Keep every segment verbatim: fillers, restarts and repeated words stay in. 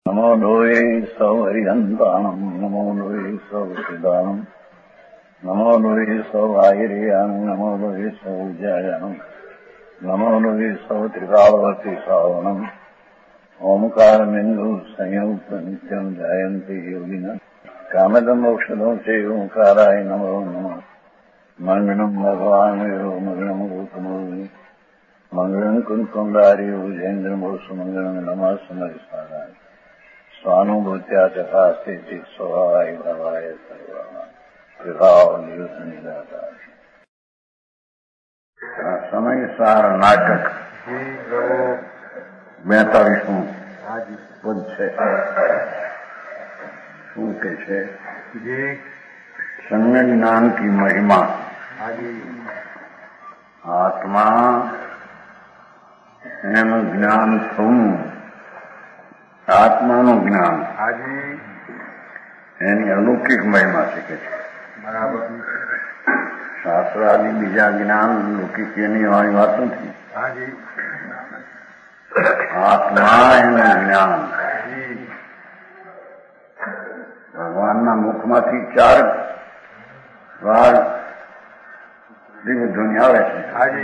નમો લોહે સૌ હરિહંતાણમ નમો લોહે સૌ સિદાનમ નમો લોહે સૌ આયર્યાણમ નમો લોહે સૌ જયાણમ નમો લોહે સૌ ત્રિકાળવતી સાવણમ ઓમકાર બિંદુ સંયુક્ત નિત્યમ જયંતિ યોગિના કામદમ ઔષધો છે ઓંકારાય નમો નમઃ મંગળમ ભગવાન વિરો મંગળમ ગૌતમોની મંગળમ કુંકુંડારી ઉજેન્દ્રમો સુમંગળમ નમઃ સમરિસારાય સ્વાનુભૂત્યા તથા સ્થિતિ સ્વભાવાય ભવાય સર્વમાં વિભાવ નિયુદ્ધ નિરાકાર સમયસાર નાટક બેતાલીસમું પદ છે. શું કે છે? सम्य ज्ञान की महिमा. આત્મા એનું જ્ઞાન થવું, આત્માનું જ્ઞાન એની અલૌકિક મહિમા છે કે છે. બરાબર. શાસ્ત્ર આદિ બીજા જ્ઞાન લૌકિક એની વાળી વાત નથી. આત્મા એનું જ્ઞાન ભગવાનના મુખમાંથી ચાર વાર દિવ્ય ધ્વનિ આવે છે.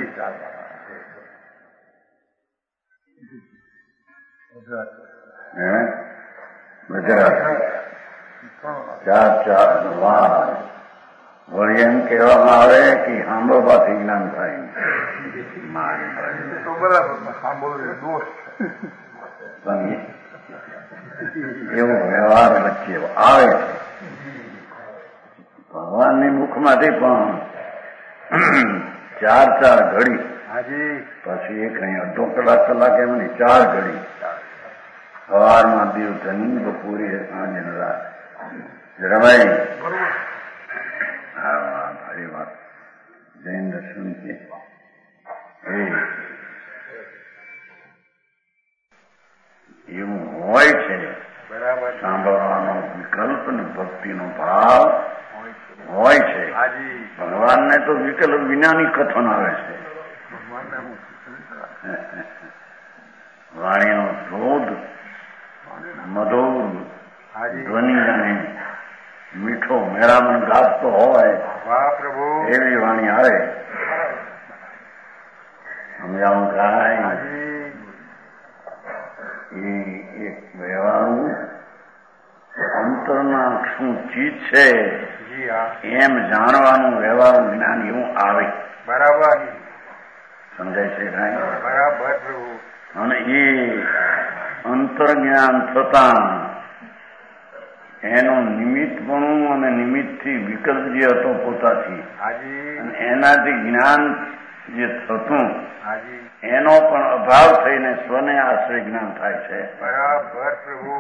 ગુજરાત ચાર ચાર વાર વળી એમ કહેવામાં આવે કે સાંભળવાથી જ્ઞાન થાય. એવો વ્યવહાર વચ્ચે આવે છે. ભગવાનની મુખમાંથી પણ ચાર ચાર ઘડી, પછી એક અહીં અડધો કલાક કલાક એમ નહીં, ચાર ઘડી. સવારમાં દીવ ધની, બપોરે સાંજે રાત રવાઈ. હા, ભારી વાત. જૈન દર્શન છે એવું હોય છે. સાંભળવાનો વિકલ્પ ને ભક્તિનો ભાવ હોય છે. ભગવાનને તો વિકલ્પ વિનાની કથન આવે છે. વાણીનો ધોધ મધુર ધ્વનિ અને મીઠો મેરામણ ગાતો હોય એવી વાણી આવે. સમજાવું કાંઈ એ એક વ્યવહારું અંતરના શું ચીજ છે એમ જાણવાનું વ્યવહારું જ્ઞાન એવું આવે. બરાબર. સમજાય છે કાંઈ? બરાબર. અને એ અંતર જ્ઞાન થતા એનું નિમિત્તપણું અને નિમિત્તથી વિકલ્પ જે હતો પોતાથી, અને એનાથી જ્ઞાન જે થતું એનો પણ અભાવ થઈને સ્વને આશ્રય જ્ઞાન થાય છે. બરાબર પ્રભુ.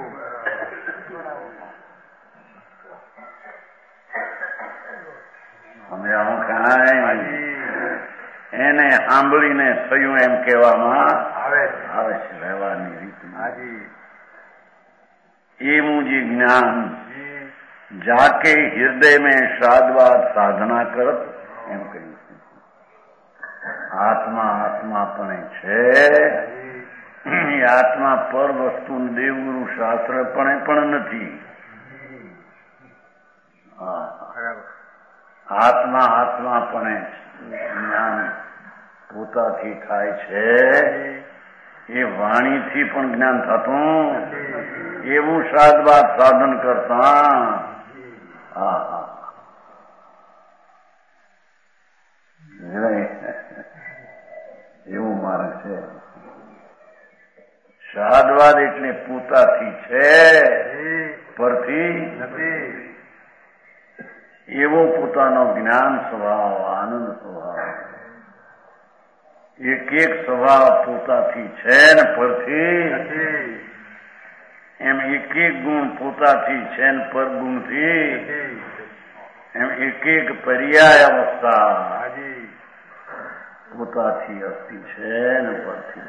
સમજાવું કાંઈ? એને સાંભળીને થયું એમ કહેવામાં આવે આવે છે વ્યવહારની રીતમાં. એવું જે જ્ઞાન જાકે હૃદય મેં સાદવાદ સાધના કરત એમ કહ્યું. આત્મા આત્મા પણ છે. એ આત્મા પર વસ્તુ દેવગુરુ શાસ્ત્ર પણ પણ નથી. આત્મા આત્મા પણ જ્ઞાન પોતાથી થાય છે. એ વાણીથી પણ જ્ઞાન થતું એવું સાદવાદ સાધન કરતા. હા હા એવું માર્ગ છે. સાદવાદ એટલે પોતાથી છે, પરથી નથી. એવો પોતાનો જ્ઞાન સ્વભાવ, આનંદ સ્વભાવ, એક એક સ્વભાવ પોતાથી છે ને પરથી નથી. એમ એક એક ગુણ પોતાથી છે ને પર ગુણથી, એમ એક એક પર્યાય અવસ્થા પોતાથી અસ્તિ છે ને પરથી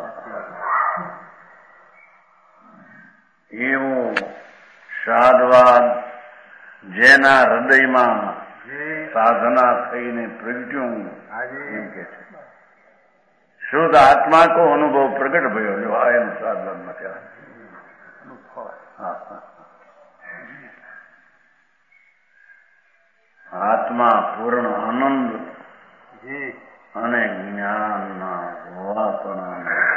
નથી. એવો સાદવાદ જેના હૃદયમાં સાધના થઈને પ્રગટ્યું એમ કે છે. શુદ્ધ આત્મા કો અનુભવ પ્રગટ ભયો જો આ એનું સાધન નથી. આત્મા પૂર્ણ આનંદ અને જ્ઞાનના હોવાપણા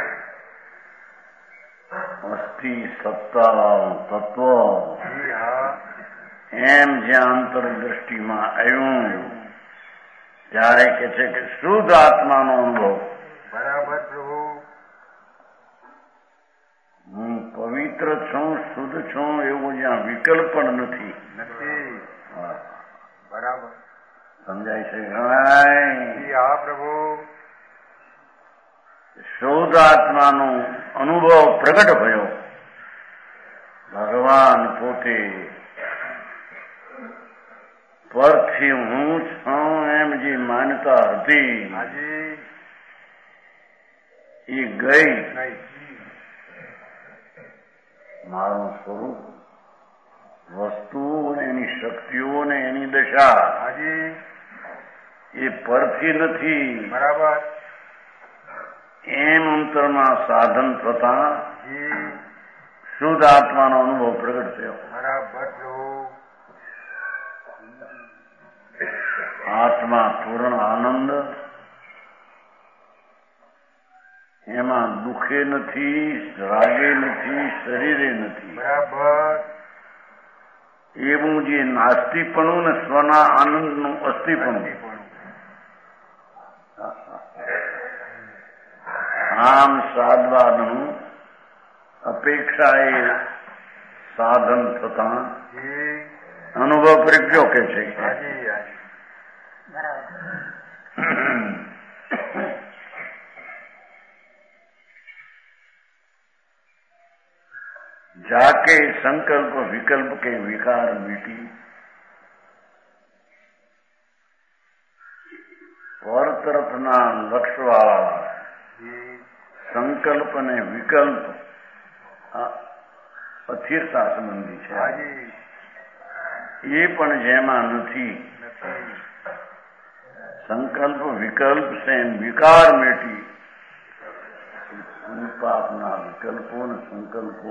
અસ્થિ સત્તા તત્વ એમ જ્યાં અંતરદ્રષ્ટિમાં આવ્યું ત્યારે કે છે કે શુદ્ધ આત્માનો અનુભવ. બરાબર પ્રભુ. હું પવિત્ર છું, શુદ્ધ છું એવું જ્યાં વિકલ્પ પણ નથી. બરાબર સમજાય છે? હા પ્રભુ. શુદ્ધ આત્માનો અનુભવ પ્રગટ થયો. ભગવાન પોતે પરથી હું છું એમ જે માન્યતા હતી એ ગઈ. મારું સ્વરૂપ, વસ્તુ, એની શક્તિઓ ને એની દશા એ પરથી નથી. બરાબર. એમ અંતરમાં સાધન થતા શુદ્ધ આત્માનો અનુભવ પ્રગટ થયો. બરાબર. આત્મા પૂર્ણ આનંદ, એમાં દુઃખે નથી, રાગે નથી, શરીરે નથી. બરાબર. એવું જે નાસ્તિપણું ને સ્વના આનંદનું અસ્થિપણું, આમ સાધવાનું અપેક્ષા એ સાધન થતા અનુભવ પ્રગટ્યો કે છે. जाके संकल्प विकल्प के विकार मिटी, પર તરફના લક્ષવાળા સંકલ્પ અને વિકલ્પ અસ્થિરતા સંબંધી છે. એ પણ જેમાં નથી. સંકલ્પ વિકલ્પ છે વિકાર મેટી. પાપના વિકલ્પો અને સંકલ્પો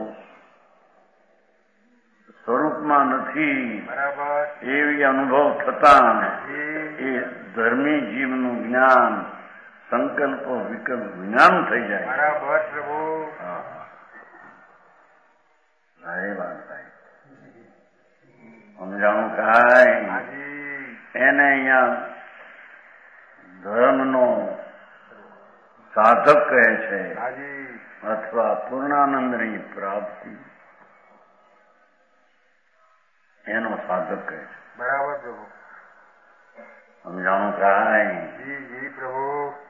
સ્વરૂપમાં નથી. એવી અનુભવ થતા એ ધર્મી જીવનું જ્ઞાન સંકલ્પો વિકલ્પ જ્ઞાન થઈ જાય. બરાબર પ્રભુ. એ વાત થાય. સમજાણું કાય એને અહીંયા ધર્મનો સાધક કહે છે અથવા પૂર્ણાનંદની પ્રાપ્તિ એનો સાધક કહે છે. બરાબર પ્રભુ. સમજાણું કાય? જી જી પ્રભુ.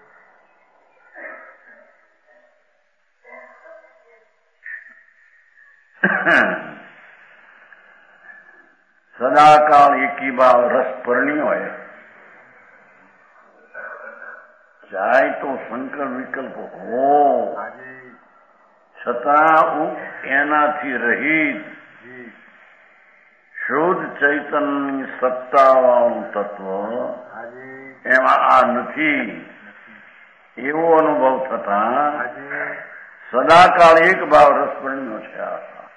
સદાકાળ એકી ભાવ રસ પરણી હોય, જાય તો સંકલ્પ વિકલ્પ હો છતાં એનાથી રહિત શુદ્ધ ચૈતન્યની સત્તાવાળું તત્વ એમાં આ નથી એવો અનુભવ થતા સદાકાળ એક ભાવ રસ પરણ્યો છે.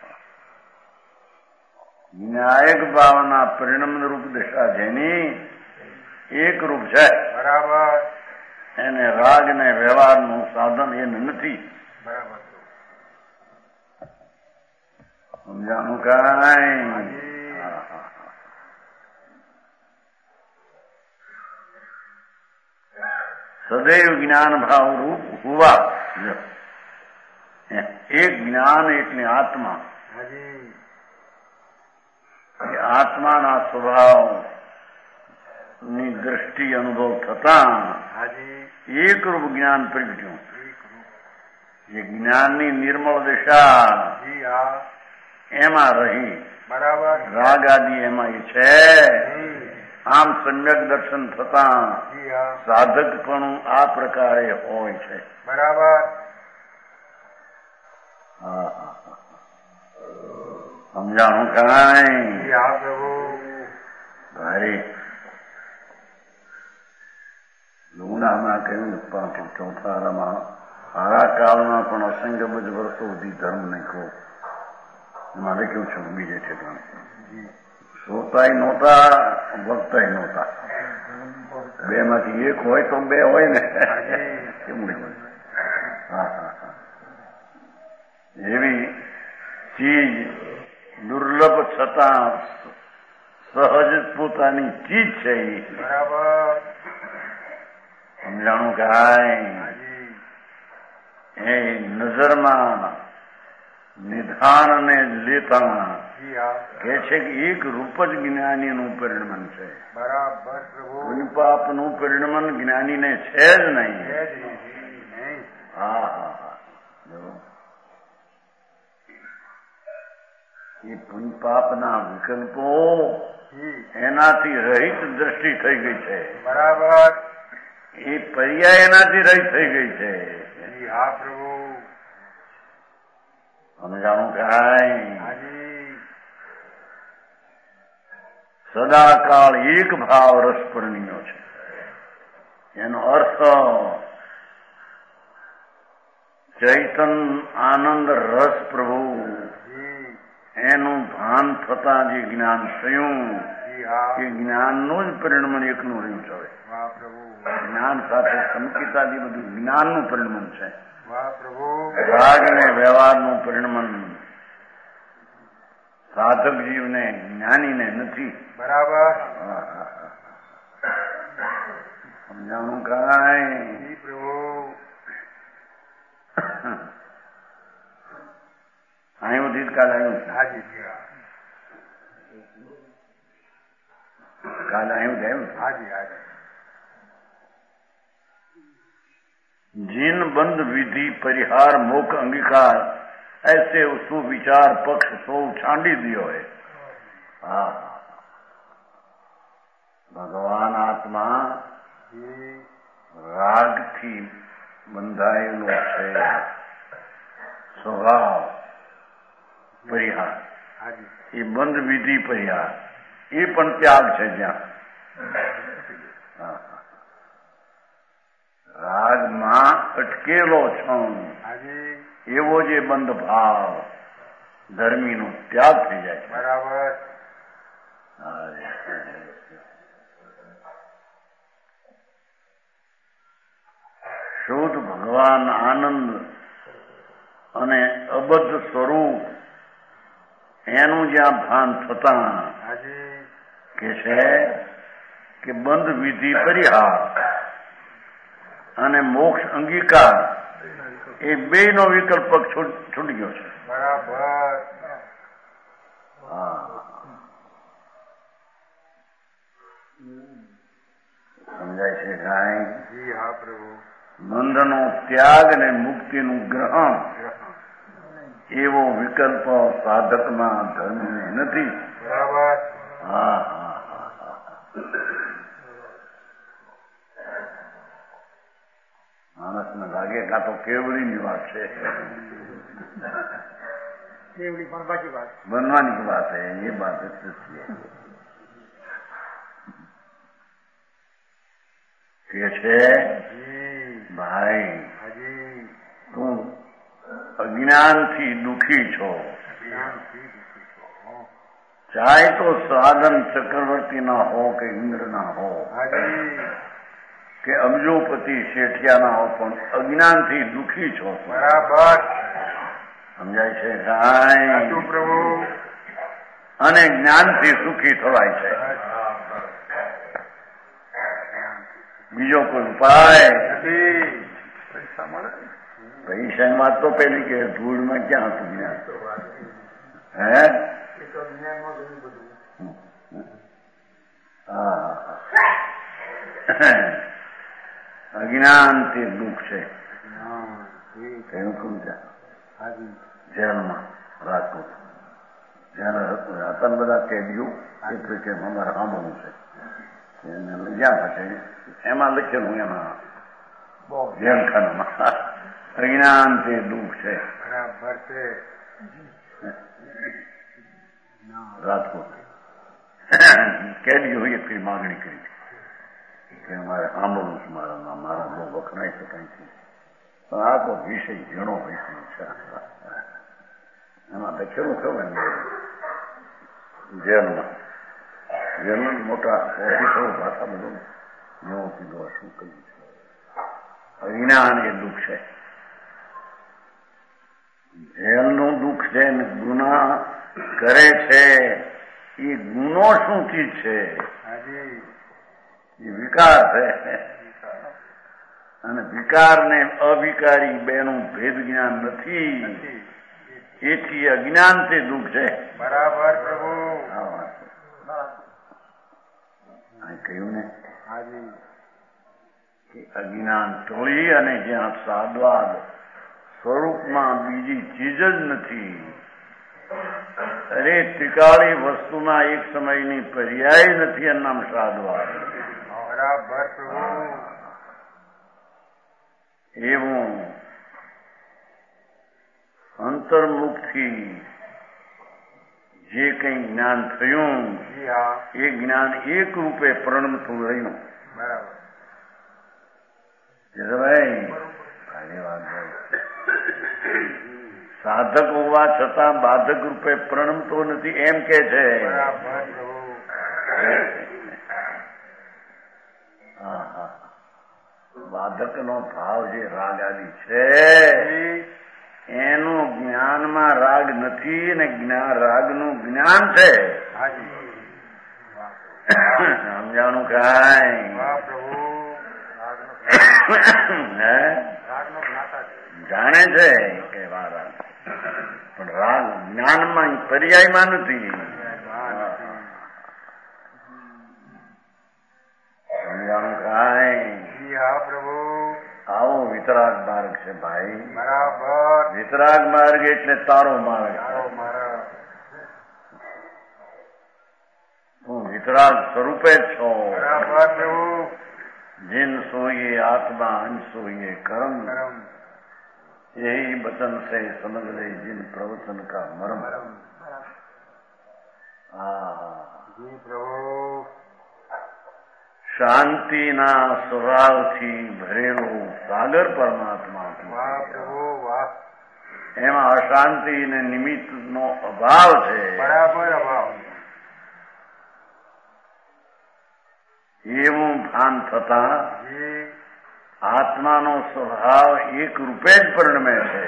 ન્યાયક ભાવના પરિણામ રૂપ દશા જેની એક રૂપ છે. બરાબર. એને રાગ ને વ્યવહારનું સાધન એ નથી. બરાબર. સમજાણું કાંઈ? સદૈવ જ્ઞાન ભાવ રૂપ હુવા. એક જ્ઞાન એટલે આત્મા. આત્માના સ્વભાવ ની દ્રષ્ટિ અનુભવ થતા એકરૂપ જ્ઞાન પ્રગટ્યું. એ જ્ઞાનની નિર્મળ દિશા એમાં રહી. બરાબર. રાગ આદિ એમાં એ છે. આમ સમ્યક દર્શન થતા સાધકપણું આ પ્રકારે હોય છે. બરાબર. હા હા સમજાણું કાંઈ? હા પ્રભુ. ભાઈ લુણામાં કહ્યું પાંચ ચોથારામાં હારા કાળમાં પણ અસંખ્ય બજ વર્ષો સુધી ધર્મ નહીં કહો. મારે કેવું છે બીજે ઠેકાણે શ્રોતાય નહોતા વક્તાય નહોતા, બે માંથી એક હોય તો બે હોય ને કેવું નહીં? હા હા હા એવી ચીજ દુર્લભ છતાં સહજ પોતાની ચીજ છે એ બરાબર સમજાણું કાય એ નજરમાં નિધાન ને લેતા કે છે કે એક રૂપ જ જ્ઞાનીનું પરિણમન છે. બરાબર પ્રભુ પાપનું પરિણમન જ્ઞાનીને છે જ નહીં. હા હા હા એ પુણ્યપાપના વિકલ્પો એનાથી રહિત દ્રષ્ટિ થઈ ગઈ છે. બરાબર એ પર્યાય એનાથી રહિત થઈ ગઈ છે. હા પ્રભુ સમજાણું કાંઈ? સદાકાળ એક ભાવ રસ પરણીયો છે. એનો અર્થ ચૈતન આનંદ રસ પ્રભુ એનું ભાન થતા જે જ્ઞાન થયું એ જ્ઞાનનું જ પરિણમન એકનું રહ્યું છે. જ્ઞાન સાથે સંકિતાદી બધું જ્ઞાનનું પરિણમન છે. રાગ ને વ્યવહારનું પરિણમન સાધક જીવને જ્ઞાનીને નથી. બરાબર સમજાણું કાંઈ? પ્રભુ અહીં ઉદિત કાલ આવ્યું કાલ આવ્યું ગયું. હાજી હાજી जिन बंद विधि परिहार मोक अंगीकार ऐसे सुविचार पक्ष सो छांडी दियो है. हाँ भगवान आत्मा राग થી બંધાયેલો છે. સ્વભાવ પરિહાર એ બંધ વિધિ પરિહાર એ પણ ત્યાગ છે. જ્યાં રાગમાં અટકેલો છું એવો જે બંધ ભાવ ધર્મીનો ત્યાગ થઈ જાય છે. બરાબર શુદ્ધ ભગવાન આનંદ અને અબદ્ધ સ્વરૂપ એનું જ્યાં ભાન થતા કે છે કે બંધ વિધિ પરિહાર અને મોક્ષ અંગીકાર એ બે નો વિકલ્પ છૂટી ગયો છે. બરાબર હા સમજાય છે કાંઈ? હા પ્રભુ બંધનો ત્યાગ ને મુક્તિનું ગ્રહણ એવો વિકલ્પ સાધકમાં ધર્મને નથી. બરાબર હા હા હા માણસને લાગે કાં તો કેવડીની વાત છે, બનવાની વાત है ये बात सच्ची है કે છે ભાઈ તું અજ્ઞાનથી દુઃખી છો, ચાહે તો સાધન ચક્રવર્તી ના હો કે ઇન્દ્ર ના હો કે અબજોપતિ શેઠિયા ના હો પણ અજ્ઞાનથી દુઃખી છો. બરાબર સમજાય છે કાંઈ? પ્રભુ અને જ્ઞાનથી સુખી થવાય છે. બીજો કોઈ ઉપાય નથી. પૈસા મળે પૈસામાં તો પેલી કે ધૂળમાં ક્યાં હતું જ્ઞાન? હે હા અજ્ઞાનથી દુઃખ છે. કયું સમજા જેલમાં રાજકોટ જયારે હતા બધા કેદીઓ એટલે કે અમારે સાંભળવું છે એને જ્યાં પછી એમાં લખેલું એમાં જેલખાનામાં અજ્ઞાનથી દુઃખ છે. બરાબર છે રાજકોટ કેદીઓ એટલી માગણી કરી કે અમારે સાંભળવું છે, મારા મારા બહુ વખણાઈ શકાય છે પણ આ તો વિષય ઘણો હોય છે એમાં લખેલું ખબર જેલમાં જેલમાં મોટા ઓફિસરો ભાષા બધું નવું કીધું શું કહ્યું છે. અજ્ઞાન એ દુઃખ છે, જેલનું દુઃખ છે ને ગુના કરે છે એ ગુનો શું ચીજ છે? એ વિકાર છે. અને વિકાર ને અવિકારી બેનું ભેદ જ્ઞાન નથી, એથી અજ્ઞાન તે દુઃખ છે. બરાબર પ્રભુ. કહ્યું ને કે અજ્ઞાન ટોળી અને જ્યાં સાદવાદ સ્વરૂપમાં બીજી ચીજ જ નથી. અરે ટીકાળી વસ્તુમાં એક સમયની પર્યાય નથી એનું નામ સાદવાદ. બરાબર પ્રભુ. એવું અંતર્મુખથી જે કઈ જ્ઞાન થયું એ જ્ઞાન એક રૂપે પરિણમતું રહ્યું. બરાબર. સાધક હોવા છતાં બાધક રૂપે પરિણમતો નથી એમ કે છે. બાધક નો ભાવ જે રાગ આદિ છે એનું જ્ઞાનમાં રાગ નથી ને જ્ઞાન રાગનું જ્ઞાન છે. સમજાનું કાંઈ જાણે છે કે રાગ પણ રાગ જ્ઞાનમાં પર્યાયમાં નથી. સમજાનું કાંઈ પ્રભુ. આવો વિતરાગ માર્ગ છે ભાઈ. બરાબર. વિતરાગ માર્ગ એટલે તારો માર્ગ. હું વિતરાગ સ્વરૂપે જ છો. બરાબર પ્રભુ. जिन सोइए आत्मा अन सोइए कर्म, यही बचन से समझ ले जिन प्रवचन का मर्म. શાંતિના સ્વભાવથી ભરેલો સાગર પરમાત્મા. એમાં અશાંતિ ને નિમિત્તનો અભાવ છે. બરાબર અભાવ. એવું ભાન થતા આત્માનો સ્વભાવ એક રૂપે જ પરિણમે છે.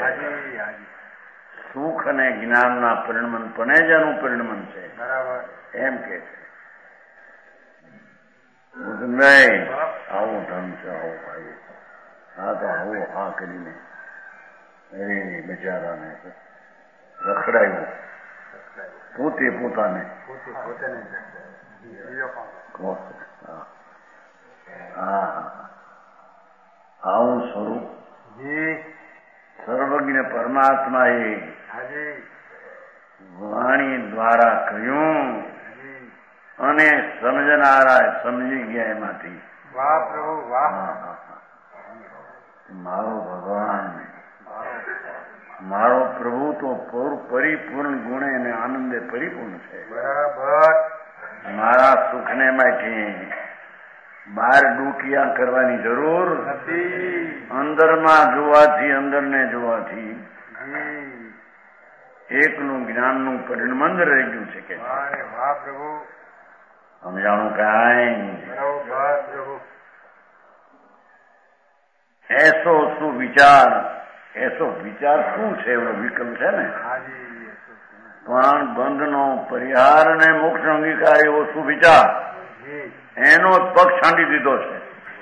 સુખ અને જ્ઞાનના પરિણમન પણ જ એનું પરિણમન છે. એમ કે છે. નહીં આવું ધન છે, આવું ભાઈ. હા તો આવું હા કરીને એ બિચારાને રખડાયું પોતે પોતાને. આવું સ્વરૂપ સર્વજ્ઞ પરમાત્માએ વાણી દ્વારા કહ્યું અને સમજનારા સમજી ગયા એમાંથી. વાહ પ્રભુ વાહ. મારો ભગવાન મારો પ્રભુ તો પરિપૂર્ણ ગુણે અને આનંદે પરિપૂર્ણ છે. બરાબર. મારા સુખને માટે બહાર ડૂકિયા કરવાની જરૂર નથી. અંદરમાં જોવાથી અંદરને જોવાથી એકનું જ્ઞાનનું પરિણમન રહી ગયું છે. કે વાહ પ્રભુ. સમજાણું કાંઈ. પ્રભુ. એસો શું વિચાર, એસો વિચાર શું છે? એવો વિકલ્પ છે ને. પણ બંધનો પરિહાર અને મોક્ષ અંગીકાર એવો શું વિચાર, એનો પગ છાંડી દીધો છે.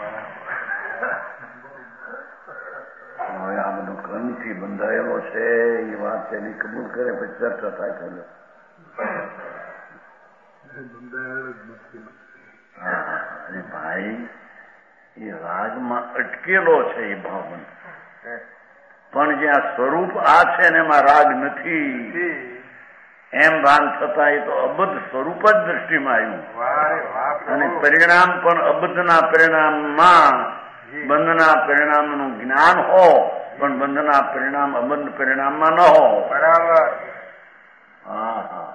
હવે આ બધો ક્રમથી બંધાયેલો છે એ વાત તેની કબૂલ કરે પછી ચર્ચા થાય કરે. અરે ભાઈ એ રાગમાં અટકેલો છે એ ભાવન, પણ જ્યાં સ્વરૂપ આ છે ને એમાં રાગ નથી એમ ભાન થતા એ તો અબદ્ધ સ્વરૂપ જ દ્રષ્ટિમાં આવ્યું. અને પરિણામ પણ અબદ્ધના પરિણામમાં બંધના પરિણામનું જ્ઞાન હો પણ બંધના પરિણામ અબદ્ધ પરિણામમાં ન હો. બરાબર. હા હા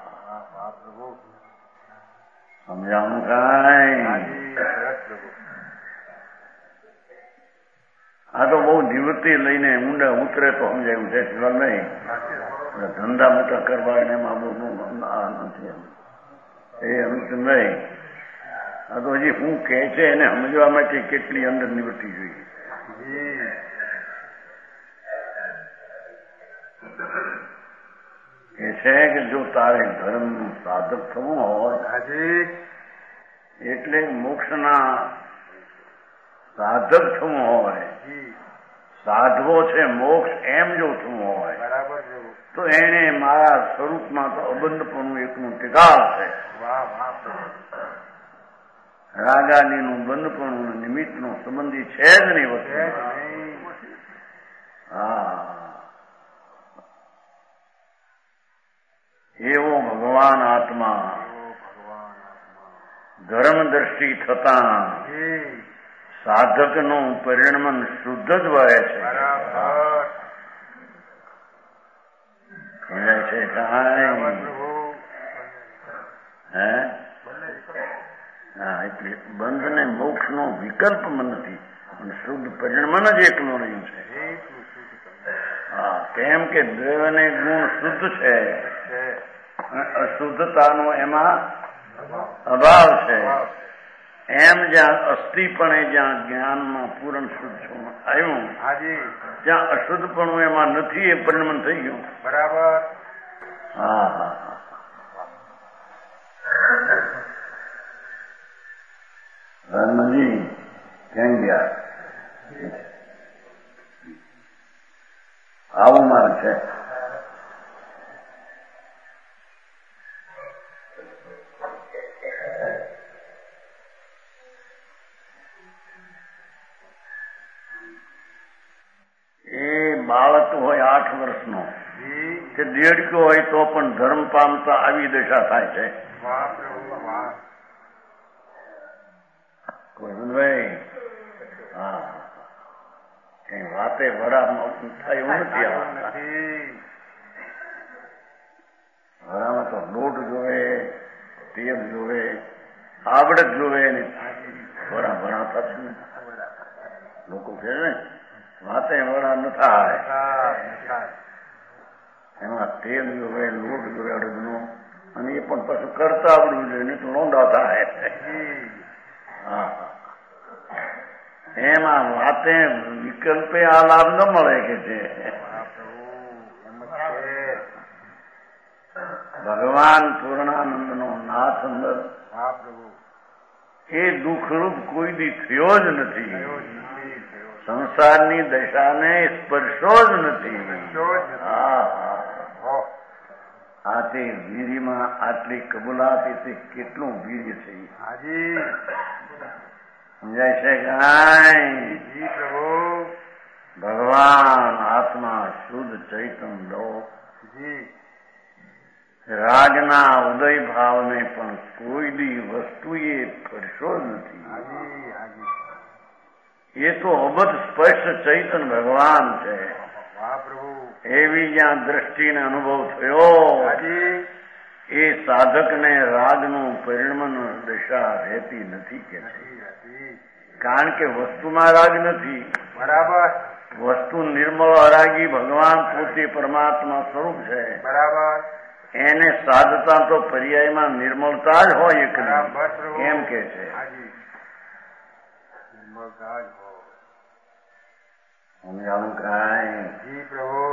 સમજાવું કાંઈ. આ તો બહુ નિવૃત્તિ લઈને ઊંડા ઉતરે તો સમજાયું છે શિવાલભાઈ. ધંધા મોટા કરવા એને એમાં બહુ આ નથી એ અનુસંધાઈ. આ તો હજી શું કે છે એને સમજવા માટે કેટલી અંદર નિવૃત્તિ જોઈએ. એ છે કે જો તારે ધર્મ સાધક થવું હોય એટલે મોક્ષના સાધક થવું હોય, સાધવો છે મોક્ષ એમ જો થવું હોય બરાબર તો એને મારા સ્વરૂપમાં તો અબંધપણું એકનું ટીકાવ છે. રાગાદીનું બંધપણું નિમિત્તનો સંબંધી છે જ નહીં વસ્તુ. હા, એવો ભગવાન આત્મા ધર્મ દ્રષ્ટિ થતા સાધકનું પરિણમન શુદ્ધ જ વહે છે. સમજાય છે કાંઈ? હે હા, એટલે બંધ ને મોક્ષ નો વિકલ્પ નથી, પણ શુદ્ધ પરિણમન જ એકનું રહ્યું છે. હા, કેમ કે દ્રવ્ય અને ગુણ શુદ્ધ છે અને અશુદ્ધતાનો એમાં અભાવ છે. એમ જ્યાં અસ્થિપણે જ્યાં જ્ઞાનમાં પૂરણ શુદ્ધ આવ્યું ત્યાં અશુદ્ધપણું એમાં નથી, એ પરિણમન થઈ ગયું. બરાબર. હા હા હા. રણજી ક્યાં ગયા? આવું મારું છે. બાળક હોય આઠ વર્ષનો કે દેડકો હોય તો પણ ધર્મ પામતા આવી દશા થાય છે. ભાઈ હા, કઈ વાતે વરામાં થાય એવું નથી. વરામાં તો લોટ જોવે, તેલ જોવે, આવડત જોવે ને વરા ભણા થશે. લોકો કહે ને વાતે વરા ન થાય, એમાં તેલ જોવે, લોટ જોવે અડદનો, અને એ પણ પાછું કરતા આવડવું જોઈએ ને તો લોંડા થાય. હા, એમાં વાતે વિકલ્પે આ લાભ ન મળે કે છે. ભગવાન પૂર્ણાનંદ નો નાથ અંદર એ દુઃખરૂપ કોઈ દી થયો જ નથી. સંસારની દશાને સ્પર્શો જ નથી. હા હા, આ તે વીરીમાં આટલી કબૂલાત તે કેટલું વીર્ય છે. સમજાય છે કાંઈ? ભગવાન આત્મા શુદ્ધ ચૈતન લો રાજના ઉદય ભાવને પણ કોઈ દી વસ્તુએ સ્પર્શો જ નથી. એ તો અબધ સ્પષ્ટ ચૈતન ભગવાન છે. એવી જ્યાં દ્રષ્ટિને અનુભવ થયો એ સાધકને રાગનું પરિણમન દશા રહેતી નથી કે છે. કારણ કે વસ્તુમાં રાગ નથી. બરાબર. વસ્તુ નિર્મળ અરાગી ભગવાન પોતે પરમાત્મા સ્વરૂપ છે. બરાબર. એને સાધતા તો પર્યાયમાં નિર્મળતા જ હોય એક એમ કે છે. સમજાવું કાંઈ? જી પ્રભુ.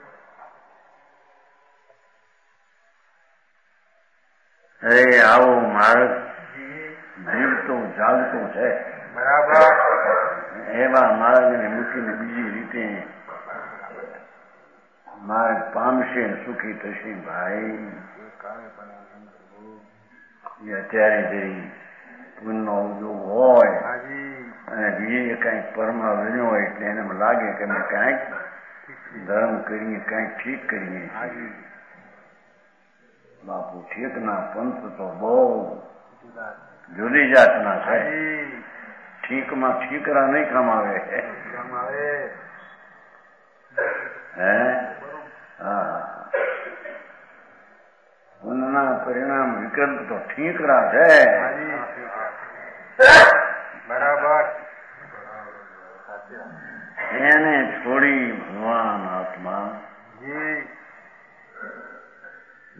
અરે આવો માર્ગ જીવતું જાગતું છે. બરાબર. એવા માર્ગને મૂકીને બીજી રીતે માર્ગ પામશે, સુખી થશે. ભાઈ અત્યારે જઈ પુણ્યનો ઉદ્યોગ હોય અને બીજે કઈક પરમા બન્યો હોય એટલે એને લાગે કે અમે કાંઈક ધર્મ કરીએ, કાંઈક ઠીક કરીએ. બાપુ ઠીકના પંથ તો બહુ જુદી જાતના છે. ઠીકમાં ઠીકરા નહીં કમાવે. હે હા, પુણ્યના પરિણામ વિકલ્પ તો ઠીકરા છે. બરાબર.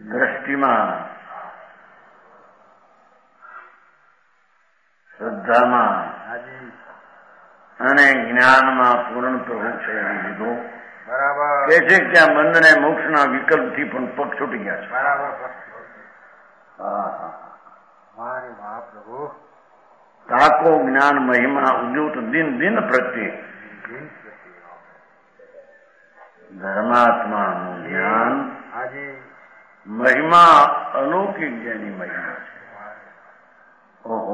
દ્રષ્ટિમાં, શ્રદ્ધામાં અને જ્ઞાનમાં પૂર્ણ પ્રભુ છે એવી લીધો. બરાબર. કે છે કે આ બંધને મોક્ષના વિકલ્પથી પણ પગ છૂટી ગયા છે. બરાબર. હા હા મારે મહાપ્રભુ તાકો જ્ઞાન મહિમા ઉદ્યુત દિન દિન પ્રત્યે ધર્માત્માનું જ્ઞાન મહિમા અલૌકિક જેની મહિમા છે. ઓહો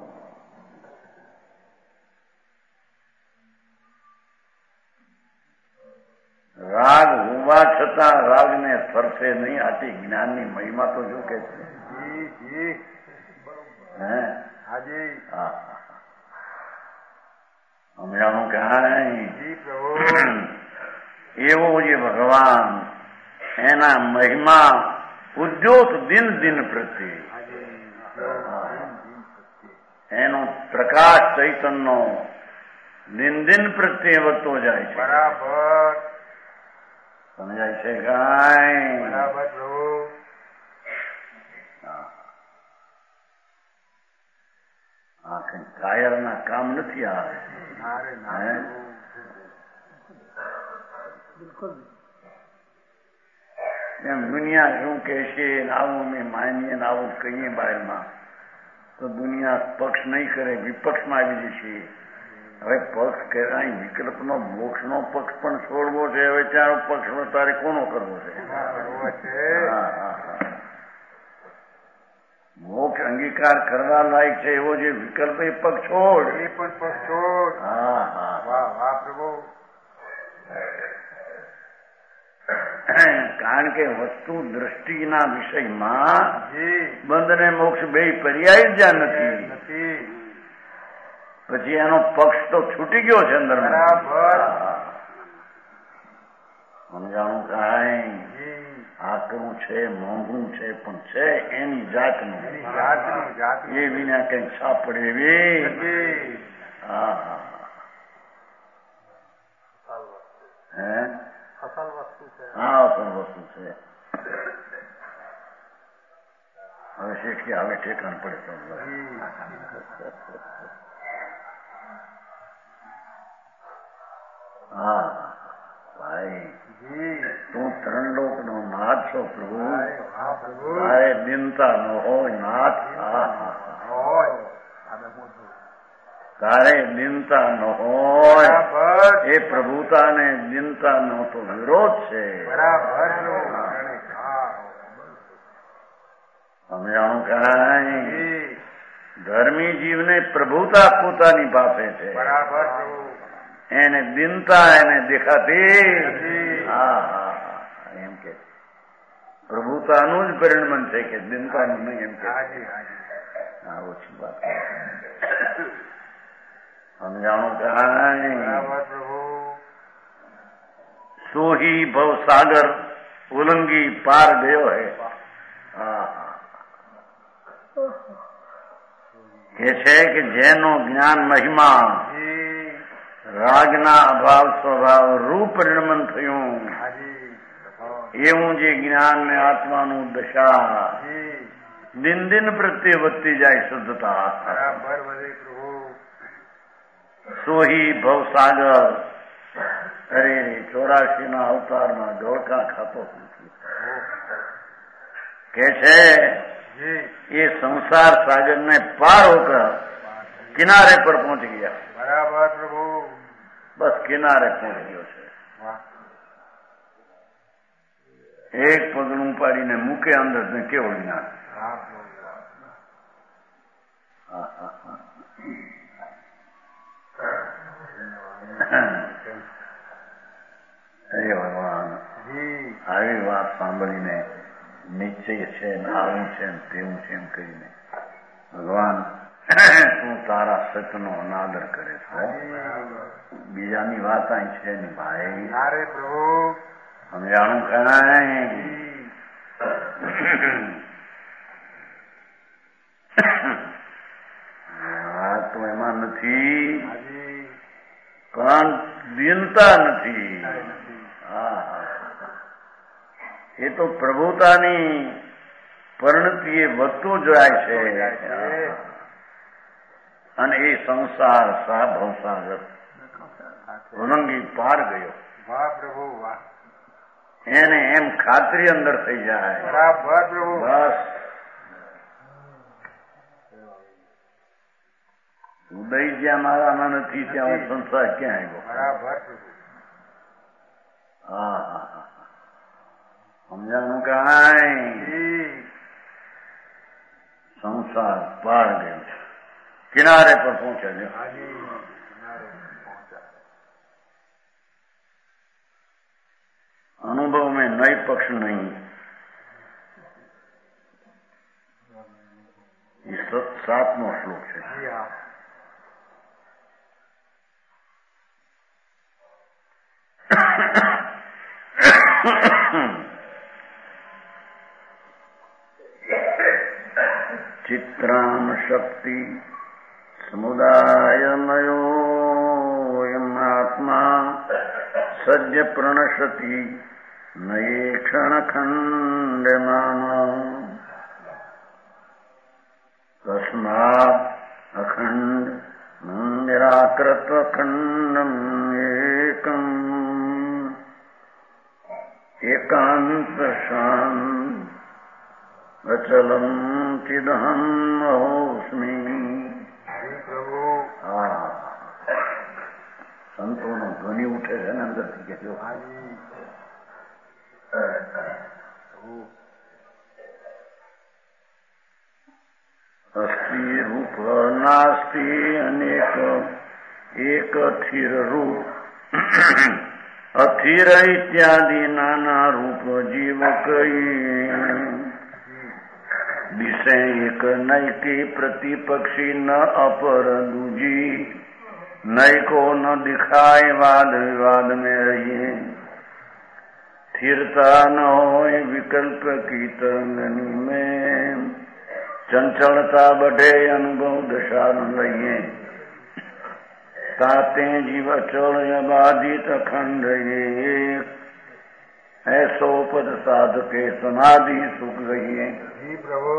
રાગ હોવા છતાં રાગને સ્પર્શે નહીં. આથી જ્ઞાનની મહિમા તો જો કે છે. હે હાજી હા સમજાણું કાંઈ એવો જે ભગવાન એના મહિમા ઉદ્યોત દિન દિન પ્રત્યે એનો પ્રકાશ ચૈતનનો દિન દિન પ્રત્યે વધતો જાય છે. બરાબર સમજાય છે કાંઈ? બરાબર પ્રભુ. આ કઈ કાયરના કામ નથી. આવે એમ દુનિયા શું કહેશે આવું અમે માનીએ ને આવું કહીએ બહારમાં તો દુનિયા પક્ષ નહીં કરે, વિપક્ષમાં આવી જશે. હવે પક્ષ કહેવાય વિકલ્પનો મોક્ષનો પક્ષ પણ છોડવો છે. હવે ચારો પક્ષનો તારે કોનો કરવો છે? મોક્ષ અંગીકાર કરવા લાયક છે એવો જે વિકલ્પ એ પગ છોડ. એ પણ પગ છોડ. હા હા વાહ વાહ પ્રભુ. કારણ કે વસ્તુ દ્રષ્ટિના વિષયમાં બંધ ને મોક્ષ બે પર્યાય જ્યાં નથી. પછી એનો પક્ષ તો છૂટી ગયો છે અંદર. બરાબર સમજાણું કાંઈ? આકરું છે, મોંઘું છે, પણ છે એની જાતનું. એ વિના કઈક સાપડે એવી. હા હા હે અસલ વસ્તુ છે. હા અસલ વસ્તુ છે. હવે શીખી હવે ઠેકાણ પડે તો હા ભાઈ તું ત્રણ લોક નો નાથ છો પ્રભુ. તારે દિનતા ન હોય નાથ. તારે દિનતા ન હોય એ પ્રભુતા ને દિનતા નો તો વિરોધ છે. સમજાણું કાંઈ? ધર્મી જીવને પ્રભુતા પોતાની પાસે છે. એને દિનતા એને દેખાતી. હા હા એમ કે પ્રભુતાનું જ પરિણમન છે કે દિનતાનું નહીં. એમ કે હા ઓછી વાત સમજાણું કાંઈ? સોહી ભવ સાગર ઉલ્લંઘી પાર ગયો હે. હા કે છે કે જેનો જ્ઞાન મહિમા રાગના અભાવ સ્વભાવ રૂપ પરિણમન થયું એવું જે જ્ઞાન ને આત્માનું દશા દિન દિન પ્રત્યે વધતી જાય શુદ્ધતા. સોહી ભવસાગર. અરે ચોરાશી ના અવતારમાં ગોળકા ખાતો કે છે એ સંસાર સાગર ને પાર હોકર કિનારે પર પહોંચી ગયા. બરાબર પ્રભુ. બસ કિનારે પહોંચી ગયો છે. એક પગલું પાડીને મૂકે અંદર ને કેવું જ્ઞાન. અરે ભગવાન આવી વાત સાંભળીને નિશ્ચય છે આવું છે તેવું છે એમ કહીને ભગવાન તું તારા સતનો અનાદર કરે છે. બીજાની વાત અહીં છે ને ભાઈ. અરે પ્રભુ સમજાણું કાંઈ? હા તો એમાં નથી પણ દિનતા નથી. હા એ તો પ્રભુતાની પરિણતિ એ વધતું જાય છે અને એ સંસાર સા ભવસાગર ઓલંગી પાર ગયો. વાહ પ્રભુ વાહ. એને એમ ખાતરી અંદર થઈ જાય બરાબર પ્રભુ. બસ ઉદય જ્યાં મારામાં નથી ત્યાં સંસાર ક્યાં આવ્યો. બરાબર પ્રભુ. હા હા હા સમજાનું કાંઈ સંસાર પાર ગયો છે, કિનારે પર પહોંચે છે. अनुभव में नई पक्ष नहीं. ये सातमो श्लोक है. चित्राम शक्ति समुदायमयो आत्मा सज्ज प्रणशति नये क्षण खंडमान तस्मात् अखंड निराकृत खंडम एकम एकांत शांत अचलम चिदहम अहोस्मि. સંતોનો ધ્વનિ ઉઠે છે ને અંદરથી કે જો અસ્થિ રૂપ નાસ્તિ અનેક એક અથિર રૂપ અથિર ઇત્યાદિ નાના રૂપ જીવ કઈ દિશે એક નૈકી પ્રતિપક્ષી ન અપર દૂજી नई को न दिखाए वाद विवाद में रहिए स्थिरता न हो विकल्प की तरंगनी में चंचलता बढ़े अनुभव दशा न रहिए ताते जीव अचल बाधित अखंड एक ऐसो पद साधके समाधि सुख रहिए. जी प्रभु.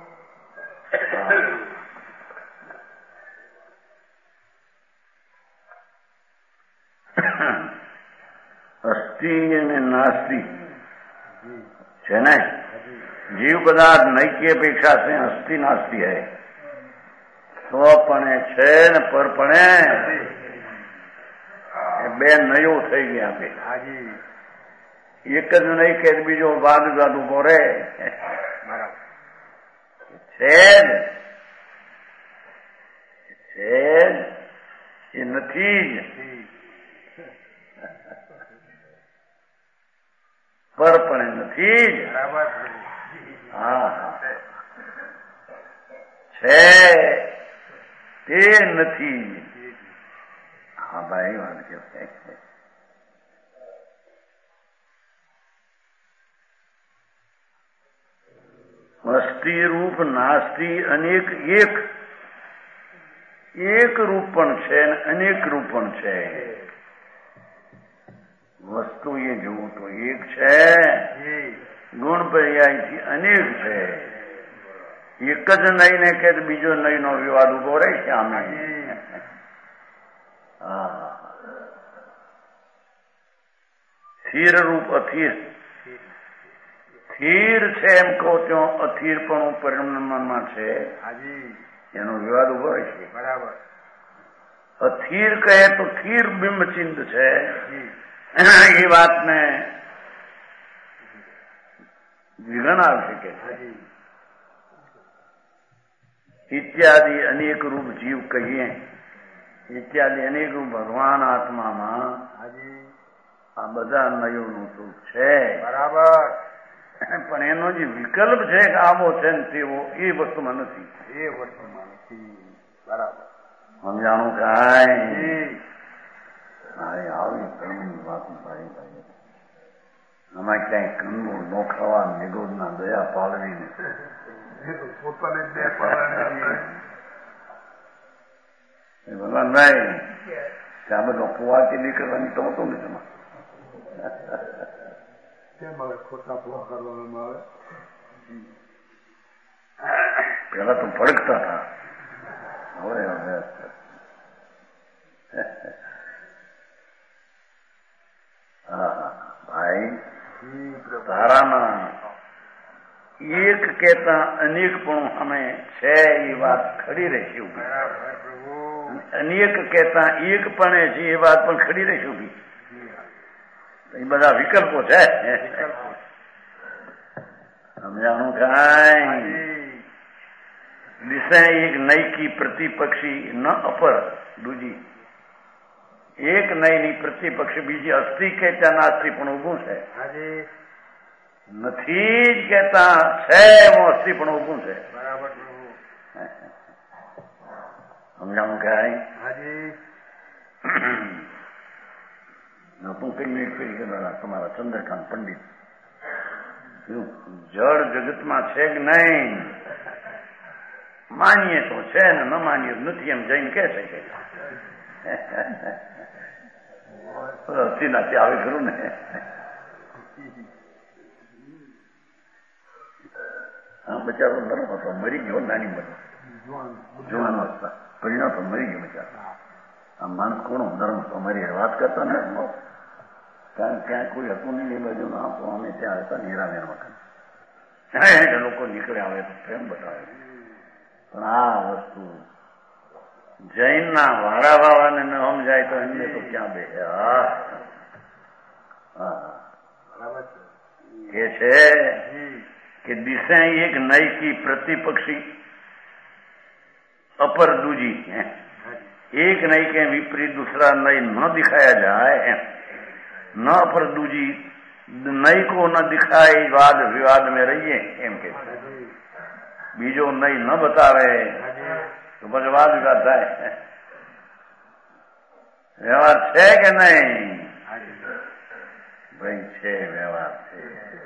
અસ્થિ અને નાસ્તિ છે ને જીવ પદાર્થ નૈક્ય અપેક્ષા છે અસ્થિ નાસ્તિ હૈ. સ્વપણે છે ને પરપણે બે નયો થઈ ગયા બે. એક જ નહીં કે બીજો વાદ વિવાદ ઉભો રે છે છે એ નથી જ પર પણ નથી જ. હા છે તે નથી. હા ભાઈ વાત કે અસ્થિ રૂપ નાસ્તિ અનેક એક એક રૂપ પણ છે ને અનેક રૂપ પણ છે. વસ્તુ એ જોવું તો એક છે, ગુણ પર્યાયથી અનેક છે. એક જ નહીં ને કે બીજો નહીં નો વિવાદ ઉભો રહે છે આમે. હા સ્થિર રૂપ અથિર સ્થિર છે એમ કહો ત્યાં અથિર પણ પરિણામમાં છે એનો વિવાદ ઉભો રહે છે. બરાબર. અથિર કહે તો થીર બિંબચિંત છે એ વાતને વિઘન આવશે કે ઇત્યાદિ અનેક રૂપ જીવ કહીએ ઇત્યાદિ અનેક રૂપ ભગવાન આત્મામાં આ બધા નયોનું સુખ છે. બરાબર. પણ એનો જે વિકલ્પ છે કે આવો છે ને તેવો એ વસ્તુમાં નથી. એ વસ્તુમાં નથી. બરાબર. સમજાણું કાંઈ મારે આવી કર્મની વાતો ભાઈ ભાઈ આમાં ક્યાંય કંદો નોખાવા નિગોદના દયા પાડવી પોતાને બે પાડવાની ભગવાન ભાઈ ત્યાં બધો કુવાથી નીકળવાની તો હતો ને તમારે કેમ આવે ખોટા પોહ કરવામાં આવે? પેલા તો ભડકતા હતા, હવે હવે હા ભાઈ તારામાં એક કેતા અનેક પણ અમે છે એ વાત ખડી રહેશે ઉભી. અનેક કેતા એક પણ છે એ વાત પણ ખડી રહેશે ઉભી. એ બધા વિકલ્પો છે. સમજાણું કાંઈ? દિશા એક નૈકી પ્રતિપક્ષી ન અપર દૂજી એક નયની પ્રતિપક્ષી બીજી અસ્થિ કે ત્યાં નાસ્તી પણ ઉભું છે. નથી જ કેતા છે એમાં અસ્થિ પણ ઉભું છે. બરાબર. સમજાણું કાંઈ? હાજી. તું કઈ મિનિટ કરી ગયેલા તમારા ચંદ્રકાંત પંડિત જળ જગતમાં છે કે નહીં? માનીએ તો છે ને ન માનીએ નથી એમ જઈને કે છે કે અસ્થિ નાથી આવે ખરું ને. હા બચારો નરમ હતો, મરી ગયો નાની બનો જવાન અવસ્થા પરિણામ તો મરી ગયો બચારો. આ માણસ કોણ નરમ હતો, મરી વાત કરતા ને કારણ ક્યાં કોઈ હતું નહીં એ બાજુ ના તો અમે ત્યાં હતા હીરામેર વખત લોકો નીકળે આવે તો પ્રેમ બતાવે. પણ આ વસ્તુ જૈનના વાળા વાળાને ન સમજાય તો એમને તો ક્યાં બે કે છે કે દિશા એક નૈકી પ્રતિપક્ષી अपर दूजी है, एक नई के विपरीत दूसरा नई न दिखाया जाए, न अपर दूजी नई को न दिखाए वाद विवाद में रहिए एम के बीजो नई न बतावे तो बस वाद विवाद થાય. વ્યવહાર છે કે નહીં? ભાઈ છે, વ્યવહાર છે.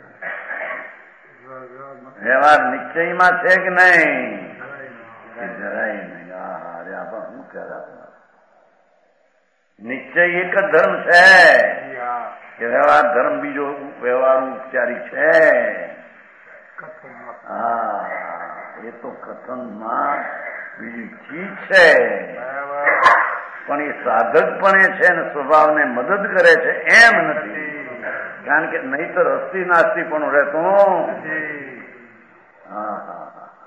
વ્યવહાર નિશ્ચયમાં છે કે નહીં? જરાય નહીં. હા અરે આપણ શું કહેતા નિશ્ચય એક જ ધર્મ છે કે વ્યવહાર ધર્મ બીજો વ્યવહાર ઉપચારિક છે. હા એ તો કથનમાં બીજી ચીજ છે પણ એ સાધક પણ છે ને સ્વભાવને મદદ કરે છે એમ નથી. કારણ કે નહીતર અસ્થિ નાસ્તિ પણ રહેતો. હા હા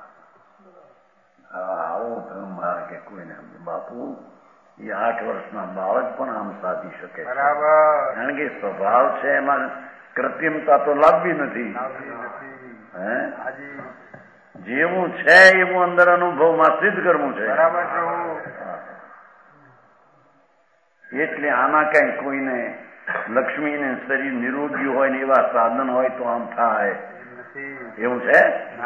હા આવો ધર્મ માર કે કોઈને બાપુ એ આઠ વર્ષના બાળક પણ આમ સાધી શકે છે. કારણ કે સ્વભાવ છે એમાં કૃત્રિમતા તો લાવવી નથી. હે જેવું છે એવું અંદર અનુભવમાં સિદ્ધ કરવું છે. એટલે આના કઈ કોઈને લક્ષ્મીને શરીર નિરોગી હોય ને એવા સાધન હોય તો આમ થાય એવું છે.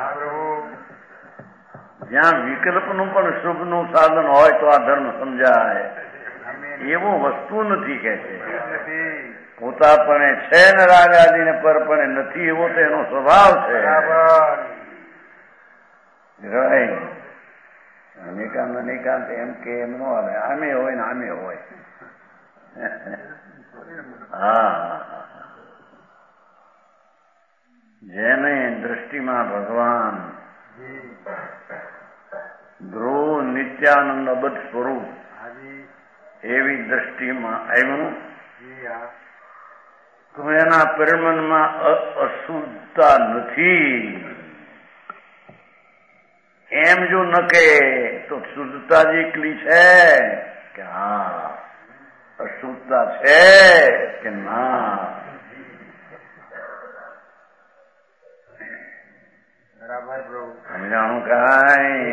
જ્યાં વિકલ્પનું પણ શુભનું સાધન હોય તો આ ધર્મ સમજાય એવું વસ્તુ નથી કે છે. પોતાપણે છે ને રાગ આદિને પરપણે નથી એવો તો એનો સ્વભાવ છે. અનેકાંત અનેકાંત એમ કે એમ નો આવે, આમે હોય ને આમે હોય. હા જેને દ્રષ્ટિમાં ભગવાન ધ્રુવ નિત્યાનંદ અબધ સ્વરૂપ એવી દ્રષ્ટિમાં આવ્યું તો એના પરિમનમાં અશુદ્ધતા નથી એમ જો ન કે તો શુદ્ધતા જ એકલી છે કે હા અશુદ્ધતા છે કે ના. બરાબર સમજાણું કાંઈ?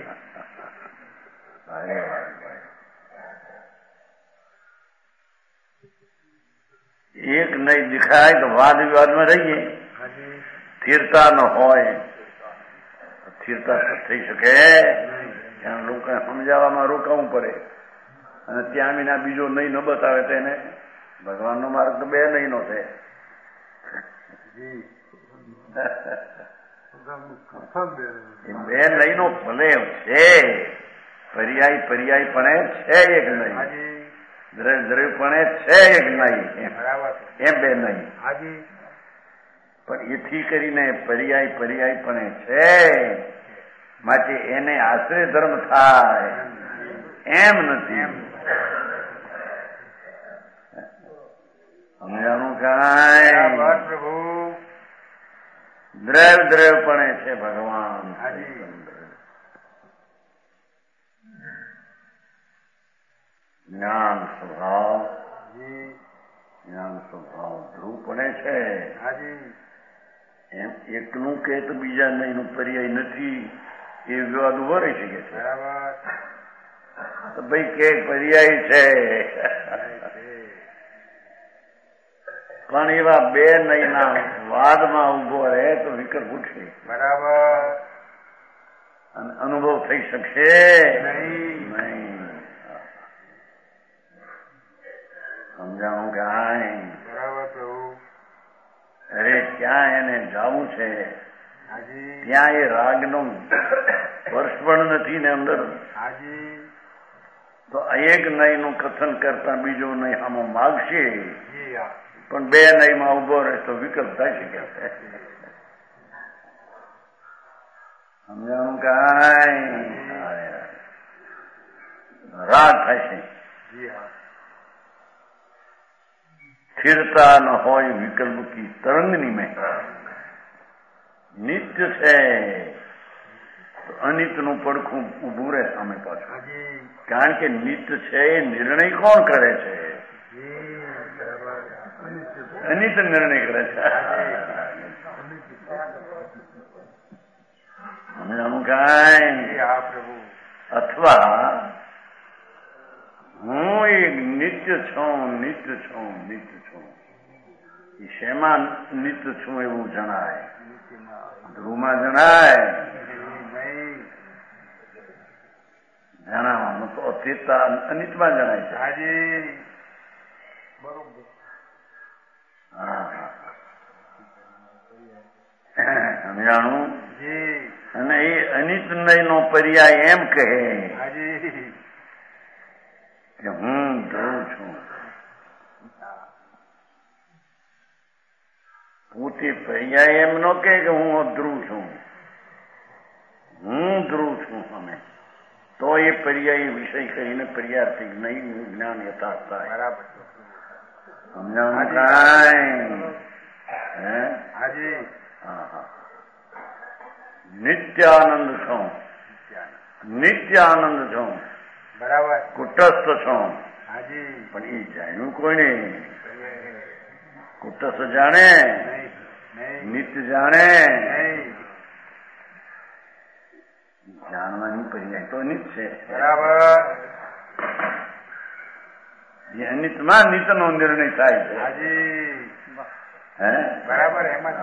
એક નહીં દેખાય તો વાદ વિવાદમાં રહીએ. સ્થિરતા ન હોય સ્થિરતા થઈ શકે. ત્યાં લોકો સમજાવવામાં રોકાવું પડે અને ત્યાં વિના બીજો નહીં ન બતાવે તો એને ભગવાનનો માર્ગ તો બે નહીં નો છે. બે નહીં નો ભલે છે પર્યાય પર્યાય પણ છે એક નહીં, દ્રવ્ય દ્રવ્ય પણ છે એક નહીં એમ બે નહીં. પણ એથી કરીને પર્યાય પર્યાય પણ છે, માટે એને આશ્રય ધર્મ થાય એમ નથી. સમજાણું કાંઈ? પ્રભુ દ્રવ દ્રવ પણ છે ભગવાન. જ્ઞાન સ્વભાવ જ્ઞાન સ્વભાવ ધ્રુવ પડે છે. એમ એકનું કે તો બીજા નહીનું પર્યાય નથી એ વિવાદ ઉભો રહી શકે છે. તો ભાઈ કે પર્યાય છે પણ એવા બે નહીના વાદમાં ઉભો રહે તો વિકલ્પ ઉઠશે. બરાબર. અને અનુભવ થઈ શકશે નહીં. સમજાણું કે હા બરાબર પ્રભુ. અરે ત્યાં એને જવું છે ત્યાં એ રાગનો સ્પર્શ પણ નથી ને અંદર. તો એક નહીનું કથન કરતા બીજો નહીં આમાં માગશે પણ બે નહીમાં ઉભો રહે તો વિકલ્પ થઈ શકે છે. સમજાણું કાંઈ? રાગ થશે. સ્થિરતા ન હોય વિકલ્પ કી તરંગની મેં. નિત્ય છે તો અનિતનું પડખું ઉભું રહે સામે પાછું. કારણ કે નિત્ય છે એ નિર્ણય કોણ કરે છે? અનિત નિર્ણય કરે છે. સમજાણું કાંઈ? અથવા હું એક નિત્ય છું નિત્ય છું નિત્ય છું એ શેમાં નિત્ય છું એવું જણાય? ધ્રુવમાં જણાય? જણાવવાનું તો અસ્થિરતા અનિતમાં જણાય છે. સમજાણું? અને એ અનિત નયનો પર્યાય એમ કહે કે હું ધ્રુવ છું. પોતે પર્યાય એમ ન કહે કે હું ધ્રુવ છું. હું ધ્રુવ છું અમે તો એ પર્યાય વિષય કરીને પર્યાર્થી નહીં જ્ઞાન યથાર્થ થાય. બરાબર. સમજાણું કાંઈ? હે હાજી. હા હા. નિત્યાનંદ છું. નિત્યાનંદ છું. બરાબર. કુટસ્થ છું. હાજી. પણ એ જાણ્યું કોઈ નહીં. કુટસ્થ જાણે નિત્ય જાણે જાણવાની પર્યાય તો નિત છે. બરાબર. એ અનિતમાં નિતનો નિર્ણય થાય છે. હાજી. હે બરાબર. એમ જ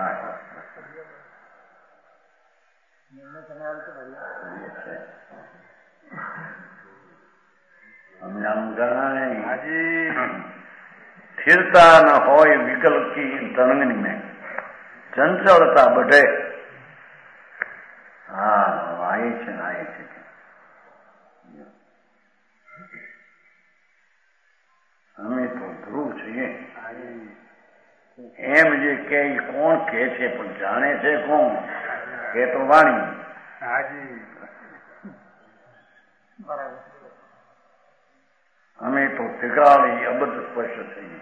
સ્થિરતા ન હોય વિકલ્પ की तरंगनी में चंचलता बढ़े. હા આય છે આય છે. અમે તો ધ્રુવ છીએ એમ જે કે કોણ કે છે પણ જાણે છે કોણ? કે તો વાણી. હાજી. બરાબર. અમે તો ત્રિકાળી અબદ્ધ સ્પષ્ટ છીએ.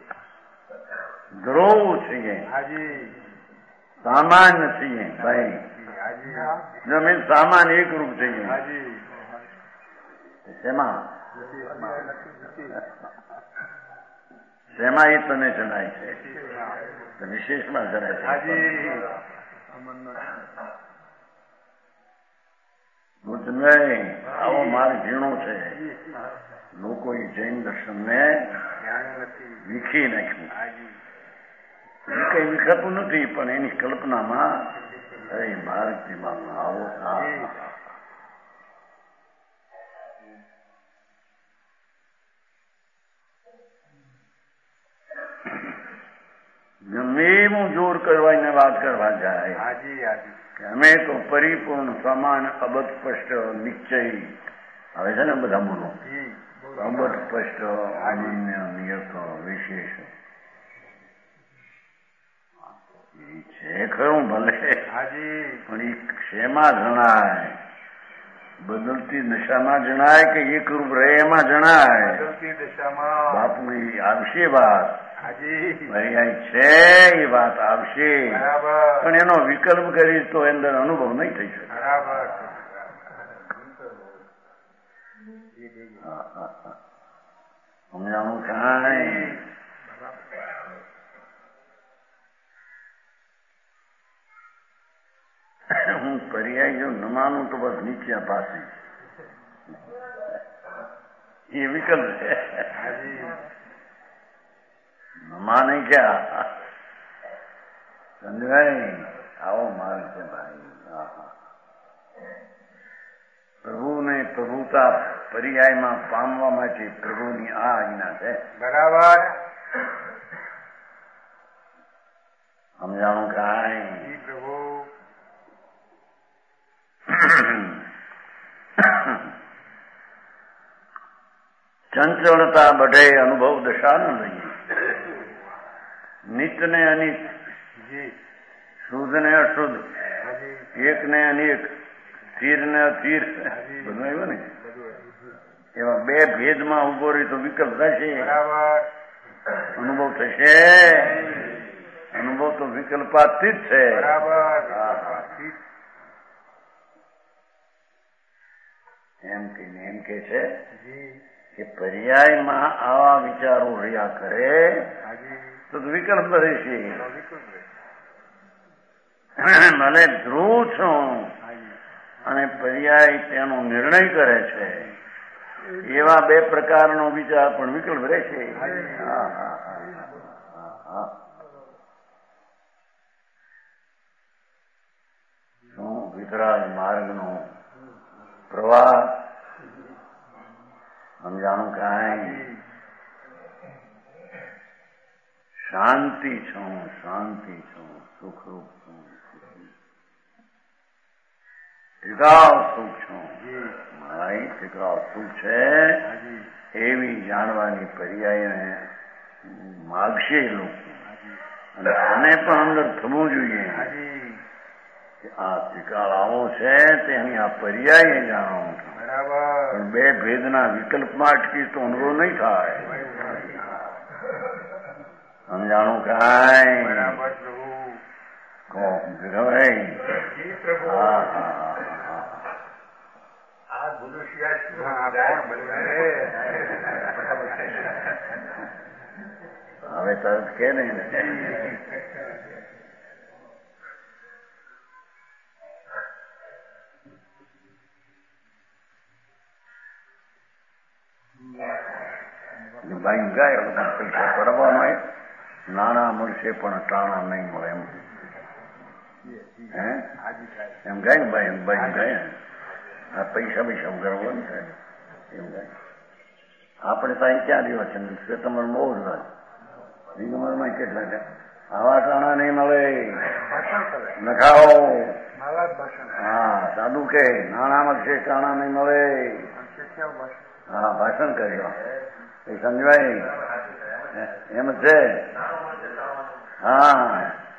ધ્રુવ છીએ. હાજી. સામાન્ય છીએ ભાઈ. જમીન સામાન્ય એક રૂપ છીએ. હાજી. શેમાં શેમાં એ તને જણાય છે? વિશેષમાં જણાય છે. હાજી. આવો મારે ઝીણો છે. લોકો એ જૈન દર્શન ને વિખી નાખ્યું. એ કઈ વિખાતું નથી પણ એની કલ્પનામાં અરે ભારતીમાં આવો ગમે એવું જોર કરવા એને વાત કરવા જાય. હાજી હાજી. અમે તો પરિપૂર્ણ સમાન અબધ સ્પષ્ટ નિશ્ચય આવે છે ને બધા બોલો. અબધ સ્પષ્ટ અનન્ય નિયત વિશેષ એ ખરું ભલે હાજી પણ એ શેમાં જણાય? બદલતી દશામાં જણાય કે એક રૂપ રહે એમાં જણાય? બદલતી દશામાં બાપુ એ આવશે વાત. હાજી પર્યાય છે એ વાત આવશે, બરાબર. પણ એનો વિકલ્પ કરીશ તો અંદર અનુભવ નહીં થઈ શકે. બરાબર. સમજાણું કાંઈ? હું પર્યાય જો ન માનું તો બસ નીચે પાસે એ વિકલ્પ છે. ન માને ક્યાં સમજાય? આવો માર્ગ છે ભાઈ. પ્રભુને પ્રભુતા પર્યાયમાં પામવા માટે પ્રભુની આ આજ્ઞા છે. બરાબર. સમજાણું કાંઈ? પ્રભુ ચંચળતા बढ़े અનુભવ દશા ન લઈએ. નિત ને અનિત, શુદ્ધ ને અશુદ્ધ, એક ને અનેક, સ્થિર ને અસ્થિર, બધું આવ્યું ને. એવા બે ભેદમાં ઉભો રહી તો વિકલ્પ થશે, અનુભવ થશે. અનુભવ તો વિકલ્પાતીત છે. એમ કહીને એમ કે છે કે પર્યાયમાં આવા વિચારો રહ્યા કરે તો વિકલ્પ રહેશે. ભલે ધ્રુવ છું અને પર્યાય તેનો નિર્ણય કરે છે, એવા બે પ્રકારનો વિચાર પણ વિકલ્પ રહેશે. હા હા હા. શું વિતરાગ માર્ગનો પ્રવાહ સમજાણું કાંઈ? શાંતિ છું, શાંતિ છું, સુખરૂપ છું, ટીકાવ સુખ છું. ભાઈ ટીકાવ સુખ છે એવી જાણવાની પર્યાયને માગશે લોકો, અને તને પણ અંદર થવું જોઈએ કે આ ટીકાળ આવો છે તે અહીં આ પર્યાય જાણવું છું. પણ બે ભેદના વિકલ્પમાં અટકી તો અનુભવ નહીં થાય. સમજાણું કાંઈ? હા હા હવે તરત કે નહીં. ભાઈ ગાય પૈસા પડવાનો હોય, નાણાં મળશે પણ ટાણા નહીં મળે એમ હે એમ ગાય ને ભાઈ ભાઈ ગાય આ પૈસા પૈસા ઉગાડવા ને એમ ગાય. આપણે તો અહીં ક્યાં દિવસ છે શ્વેતંબર બહુ જ વાત દિગંબરમાં કેટલા છે આવા ટાણા નહીં મળે નખાઓ. હા સાદું કે નાણાં મળશે ટાણા નહીં મળે. હા ભાષણ કર્યો એ સમજવાય એમ છે. હા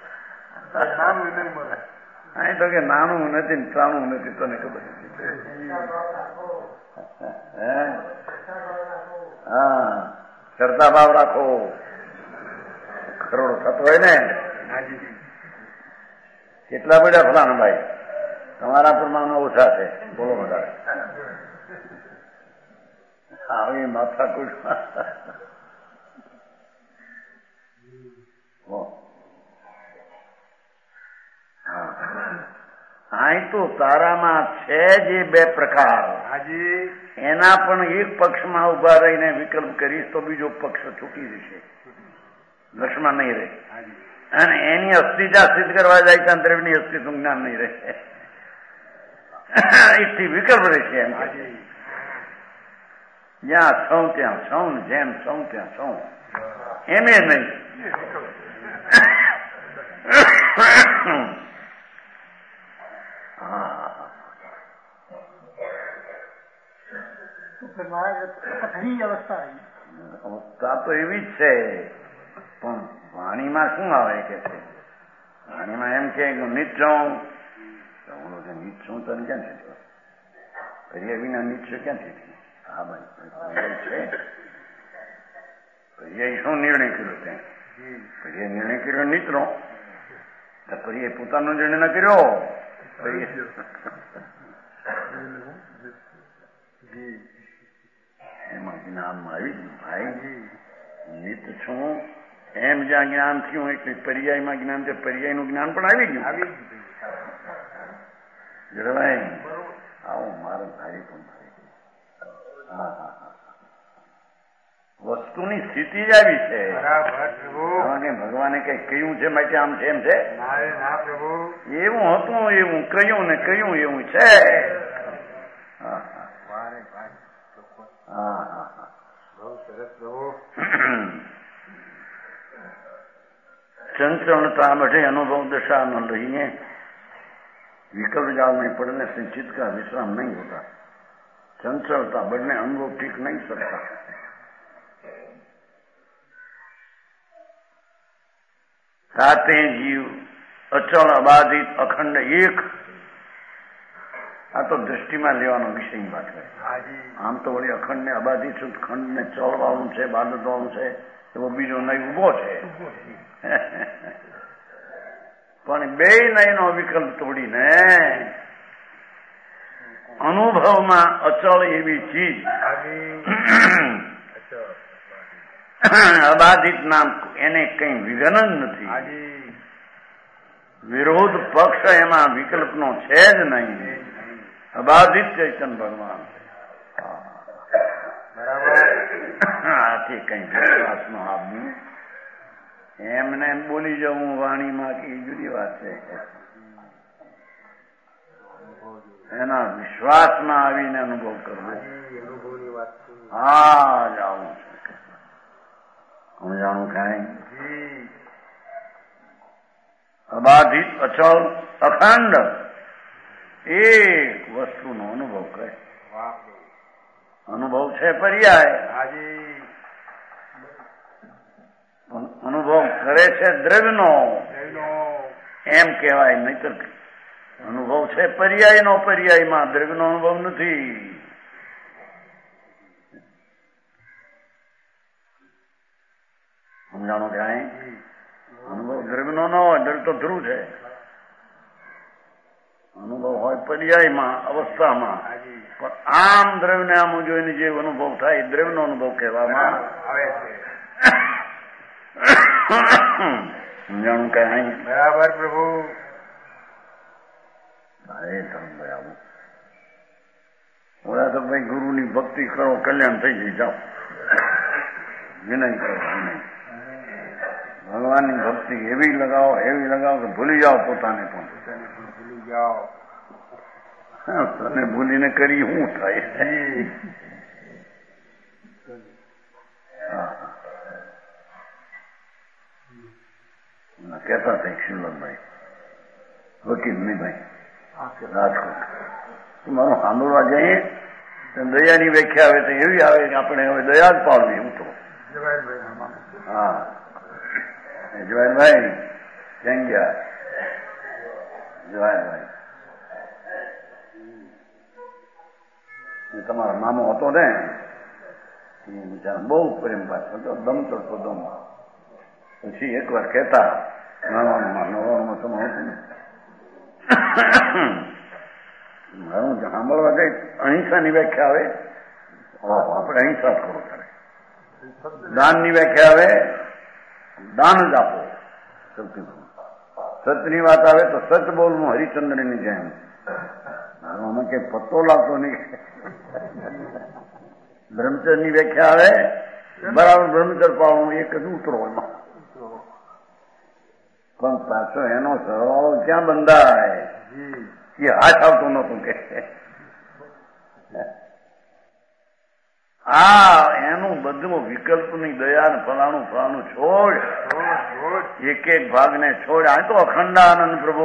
અહીં તો કે નાનું નથી ને ત્રાણું નથી તને ખબર હે. હા કરતા ભાવ રાખો, કરોડો થતો હોય ને. કેટલા પડ્યા ફલાણા ભાઈ? તમારા પ્રમાણમાં ઓછા છે, બોલો વધારે. આવી માથા કુશ અહીં તો તારામાં છે જે બે પ્રકાર, એના પણ એક પક્ષમાં ઉભા રહીને વિકલ્પ કરીશ તો બીજો પક્ષ છૂટી જશે, દસમાં નહીં રહે. અને એની અસ્થિતા સિદ્ધ કરવા જાય તો અંતરની અસ્તિત્વ જ્ઞાન નહીં રહે. એકથી વિકલ્પ રહેશે એમ. જ્યાં સૌ ત્યાં સૌ, જેમ સૌ ત્યાં સૌ, એમે નહીં. અવસ્થા તો એવી જ છે, પણ વાણીમાં શું આવે કે છે એમાં એમ કે નિત્યમ નિત્યમ તને ક્યાં છે પર્યાય વિના નિત્ય ક્યાંથી થઈ? હા ભાઈ છે. પર્યાય શું નિર્ણય કર્યો ત્યાં? પર્યાય નિર્ણય કર્યો નિત્યનો. પર્યાય પોતાનો નિર્ણય ના કર્યો. એમાં જ્ઞાનમાં આવી ગયું ભાઈ નિત્ય છું એમ જ્યાં જ્ઞાન થયું એટલે પર્યાયમાં જ્ઞાન છે. પર્યાયનું જ્ઞાન પણ આવી ગયું. જળવાય આવો મારો ભાઈ પણ હા હા હા વસ્તુની સ્થિતિ જ આવી છે. ભગવાને કઈ કહ્યું છે માટે આમ છે એમ છે એવું હતું એવું કહ્યું ને કહ્યું એવું છે. હા હા હા હા चंचलता बढ़े अनुभव दशा न रही विकल्प जाल में पड़ने से चित्त का विश्राम नहीं होता. चंचलता बढ़ने अनुभव ठीक नहीं सकता. साते जीव अचल अबाधित अखंड एक આ તો દ્રષ્ટિમાં લેવાનો વિષયની વાત કરે. આમ તો વળી અખંડ ને અબાધિત ખંડ ને ચળ વાળું છે બાદત વાળું છે એવો બીજો નહીં ઉભો છે. પણ બે નયનો વિકલ્પ તોડીને અનુભવમાં અચળ એવી ચીજ અબાધિત નામ એને કઈ વિઘન જ નથી. વિરોધ પક્ષ એમાં વિકલ્પનો છે જ નહીં. અબાધિત ચૈતન્ય ભગવાન આથી કઈ વિશ્વાસ નો આપવું એમને એમ બોલી જવું વાણીમાં કે જુદી વાત છે. એના વિશ્વાસમાં આવીને અનુભવ કરવો. હા જાણું છે હું જાણું કઈ અબાધિત અચળ અખંડ એક વસ્તુનો અનુભવ કરે. અનુભવ છે પર્યાય. અનુભવ કરે છે દ્રવ્યનો એમ કહેવાય. નહીતર અનુભવ છે પર્યાયનો. પર્યાયમાં દ્રવ્યનો અનુભવ નથી. સમજાણો ક્યાંય અનુભવ દ્રવ્યનો ન હોય. દ્રવ્ય તો ધ્રુવ છે. અનુભવ હોય પર્યાયમાં અવસ્થામાં. પણ આમ દ્રવ્યને આમ જોઈને જે અનુભવ થાય દ્રવ્યનો અનુભવ કહેવામાં આવે છે. સમજાણું કઈ અહીં બરાબર પ્રભુ. બરાબર ઓલા તો ભાઈ ગુરુની ભક્તિ કરો કલ્યાણ થઈ જાય. જાઓ વિનય કરો. વિનય ભગવાનની ભક્તિ એવી લગાવો એવી લગાવો કે ભૂલી જાઓ પોતાને પણ. ભૂલી જાઓ તને ભૂલીને કરી શું થાય? કહેતા હતા શિવલભાઈ વકીલ નહીં ભાઈ રાજકોટ મારું સાંભળવા જઈએ દયાની વ્યાખ્યા આવે તો એવી આવે કે આપણે હવે દયા જ પાડવી. હું તો હા જવાહરભાઈ ક્યાં ગયા? જવાહરભાઈ તમારો મામો હતો ને એ બિચારા બહુ પ્રેમ પાછો હતો. દમ ચડતો દમ. પછી એક વાર કહેતા નવાણુંમાં નવાણુંમાં તમે હતું ને મારું સાંભળવા જાય અહિંસાની વ્યાખ્યા આવે. આપણે અહિંસા જ કરો કરે. દાનની વ્યાખ્યા આવે દાન જ આપો. સતની વાત આવે તો સચ બોલવું હરિચંદ્રની જેમ. અમે કઈ પત્તો લાગતો નહીં. બ્રહ્મચર્યની વ્યાખ્યા આવે બરાબર બ્રહ્મચર્ય પાડવું એક જ ઉતરો એમાં. પણ પાછો એનો સરવાળો ક્યાં બંધાય એ હાથ આવતો નતું કે આ એનું બધું વિકલ્પની દયા ફલાણું ફલાણું છોડ એક એક ભાગને છોડ. આ તો અખંડાનંદ પ્રભુ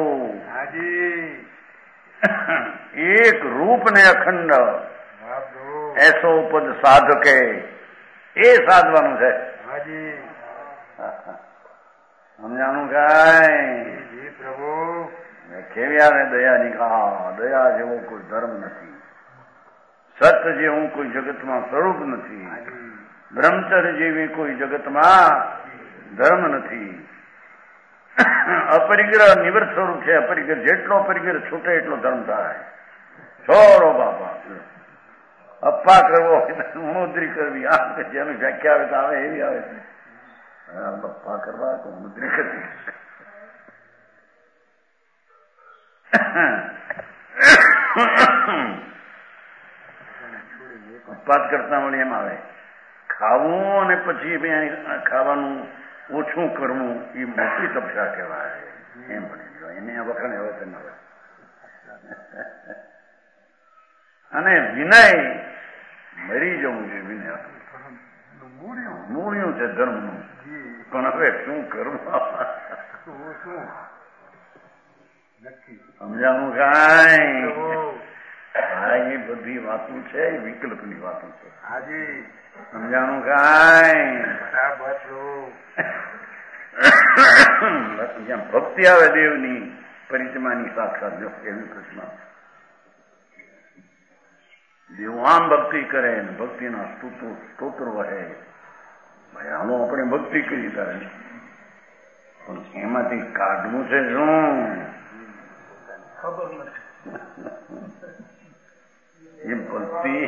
એક રૂપ ને અખંડ એસો પદ સાધકે એ સાધવાનું છે. સમજાણું કાંઈ જી પ્રભુ ખેવ્યા દયાની કહા દયા જેવો કોઈ ધર્મ નથી, સત્ય જેવું કોઈ જગતમાં સ્વરૂપ નથી, બ્રહ્મચર્ય જેવી કોઈ જગતમાં ધર્મ નથી. અપરિગ્રહ નિવૃત્ત સ્વરૂપ છે. અપરિગ્રહ જેટલો અપરિગ્રહ છૂટે એટલો ધર્મ થાય. છોડો બાપા, અપ્પા કરવો મુદ્રી કરવી, આ જેની વ્યાખ્યા આવે તો આવે એવી આવે છે. અપ્પા કરવા તો મુદ્રી કરવી. અપવાદ કરતા વળી એમ આવે ખાવું અને પછી ખાવાનું ઓછું કરવું એ મોટી તપસ્યા કહેવાય. એમ ભણી એને વખાણે હવે ન હોય. અને વિનય મરી જવું છે. વિનય મૂળ્યું છે ધર્મનું, પણ હવે શું કરવું સમજાવું કાંઈ? હા, એ બધી વાતો છે વિકલ્પની વાતો છે. હાજી સમજાણું કાંઈ? જ્યાં ભક્તિ આવે દેવની પરિચમાની સાક્ષાત એવી કૃષ્ણ દેવ આમ ભક્તિ કરે ને ભક્તિના સ્તોત્ર વહે. ભાઈ આનો આપણે ભક્તિ કરી કરે પણ એમાંથી કાઢવું છે શું ખબર નથી. એ ભક્તિ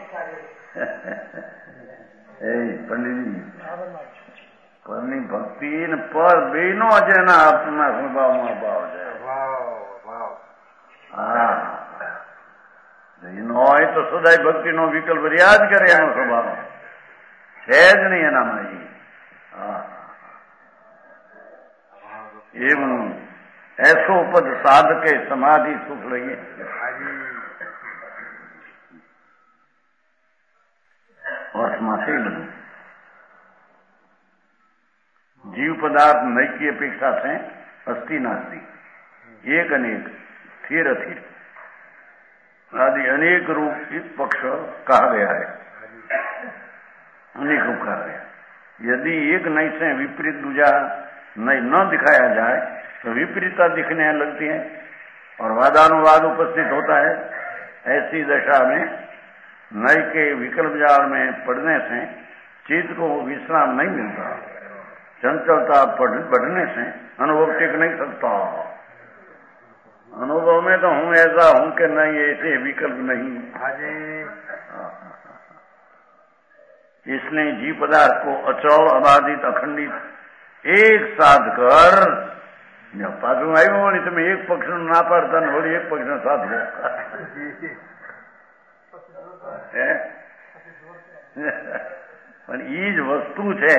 એ પંડિતજી પરની ભક્તિ ને પર બે નો છે એના આપના સ્વભાવમાં ભાવ છે. હા, એનો હોય તો સદાય ભક્તિ નો વિકલ્પ રહ્યા જ કરે. એનો સ્વભાવ છે જ નહીં એનામાં. હા, એમ ऐसो पद साधके समाधि सुख लगे. અર્થમાંથી બધું જીવ પદાર્થ નૈકી અપેક્ષા છે અસ્થિ નાસ્તી એક અનેક સ્થિर અસ્થિર आदि अनेक रूप इस पक्ष कहा गया है. अनेक रूप कहा गया. यदि एक नई से विपरीत दूजा नई न दिखाया जाए तो विपरीतता दिखने लगती है और वादानुवाद उपस्थित होता है. ऐसी दशा में नई के विकल्प जाल में पड़ने से चित्त को विश्राम नहीं मिलता. चंचलता बढ़ने से अनुभव टिक नहीं सकता. अनुभव में तो हूं ऐसा हूं कि नहीं, ऐसे विकल्प नहीं. इसलिए जीव पदार्थ को अचल अबाधित अखंडित एक साध कर पाછું આવ્યું વળી તમે એક પક્ષ ના પાડતા ને વળી એક પક્ષ સાધવો. પણ ઈ જ વસ્તુ છે,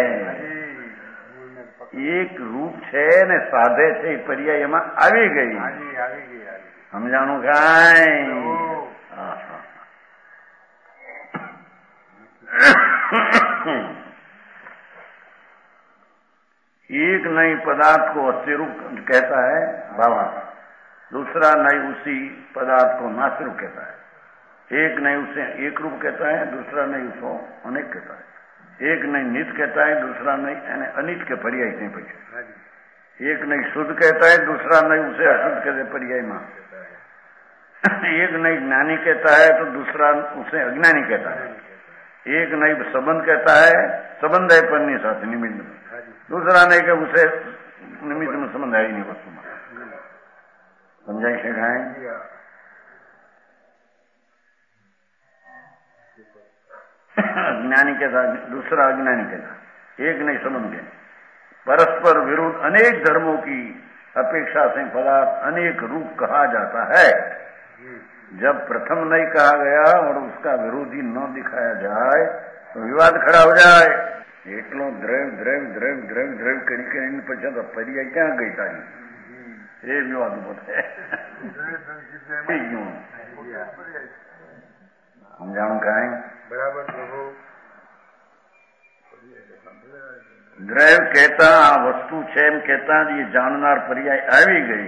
એક રૂપ છે ને સાધે છે એ પર્યાય એમાં આવી ગઈ. સમજાણું કાંઈ? एक नई पदार्थ को अस्थि रूप कहता है भावार्थ, दूसरा नई उसी पदार्थ को नास्ति रूप कहता है. एक नई उसे एक रूप कहता है, दूसरा नई उसको अनेक कहता है. एक नई नित कहता है, दूसरा नई अनित के पर्याय नहीं पड़े. एक नई शुद्ध कहता है, दूसरा नई उसे अशुद्ध कहते पर्याय में. एक नई ज्ञानी कहता है तो दूसरा उसे अज्ञानी कहता है. एक नई संबंध कहता है, संबंध है पन्नी साथ निमित्त. दूसरा नहीं कि उसे निमित्त में संबंध है ही नहीं वस्तु में. समझाई शेखाएं? अज्ञानी कहता दूसरा अज्ञानी कहता. एक नहीं संबंध के परस्पर विरुद्ध अनेक धर्मों की अपेक्षा से पदार्थ अनेक रूप कहा जाता है. जब प्रथम नहीं कहा गया और उसका विरोधी न दिखाया जाए तो विवाद खड़ा हो जाए. એટલો દ્રવ દ્રવ દ્રવ દ્રવ દ્રવ કરી કરીને પછી તો પર્યાય ક્યાં ગઈ તારી એ વિવાદ ઉભો થાય. સમજાણું કાંઈ? બરાબર. દ્રવ કહેતા આ વસ્તુ છે એમ કહેતા જ એ જાણનાર પર્યાય આવી ગઈ.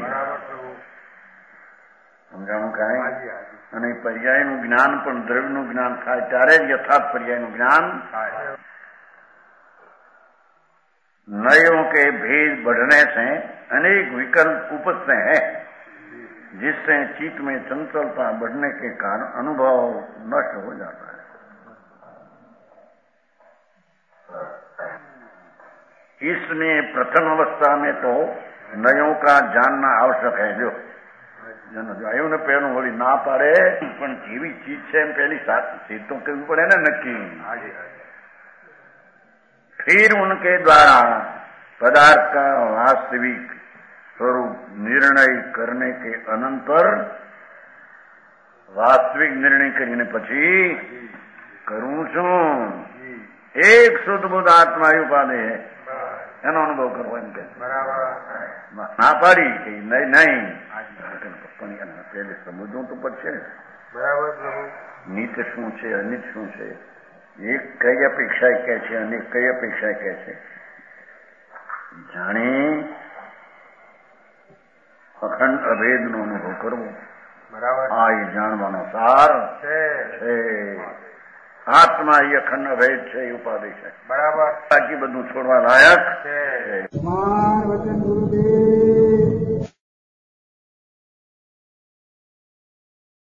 સમજાણું કાંઈ? અને પર્યાયનું જ્ઞાન પણ દ્રવ્યનું જ્ઞાન થાય ત્યારે જ યથાર્થ પર્યાયનું જ્ઞાન થાય. नयों के भेद बढ़ने से अनेक विकल्प उपजते हैं, जिससे चित्त में चंचलता बढ़ने के कारण अनुभव नष्ट हो जाता है। इसमें प्रथम अवस्था में तो नयों का जानना आवश्यक है। जो आयु ने पहलू बोली ना पाड़े पण जीवी चीज है पहली सीट तो करनी पड़े ना नक्की। फिर उनके द्वारा पदार्थ का वास्तविक स्वरूप निर्णय करने के अनंतर वास्तविक निर्णय करने पछी करूं छू एक शुद्ध बुद्ध आत्मा उपाधि है एनो अनुभव करवा ना पाड़ी कि नहीं नहीं पहले समझू तो पड़े बराबर नित्य शू है अनित शू है एक कई अपेक्षा क्या है अनेक कई अपेक्षा क्या है जाने अखंड अभेद नो अनुभव करवो बराबर आ ये जानवानो सार है। आत्मा ही अखंड अभेद है उपाधि है बराबर बाकी બધું છોડવા લાયક છે। વચન ગુરુદેવ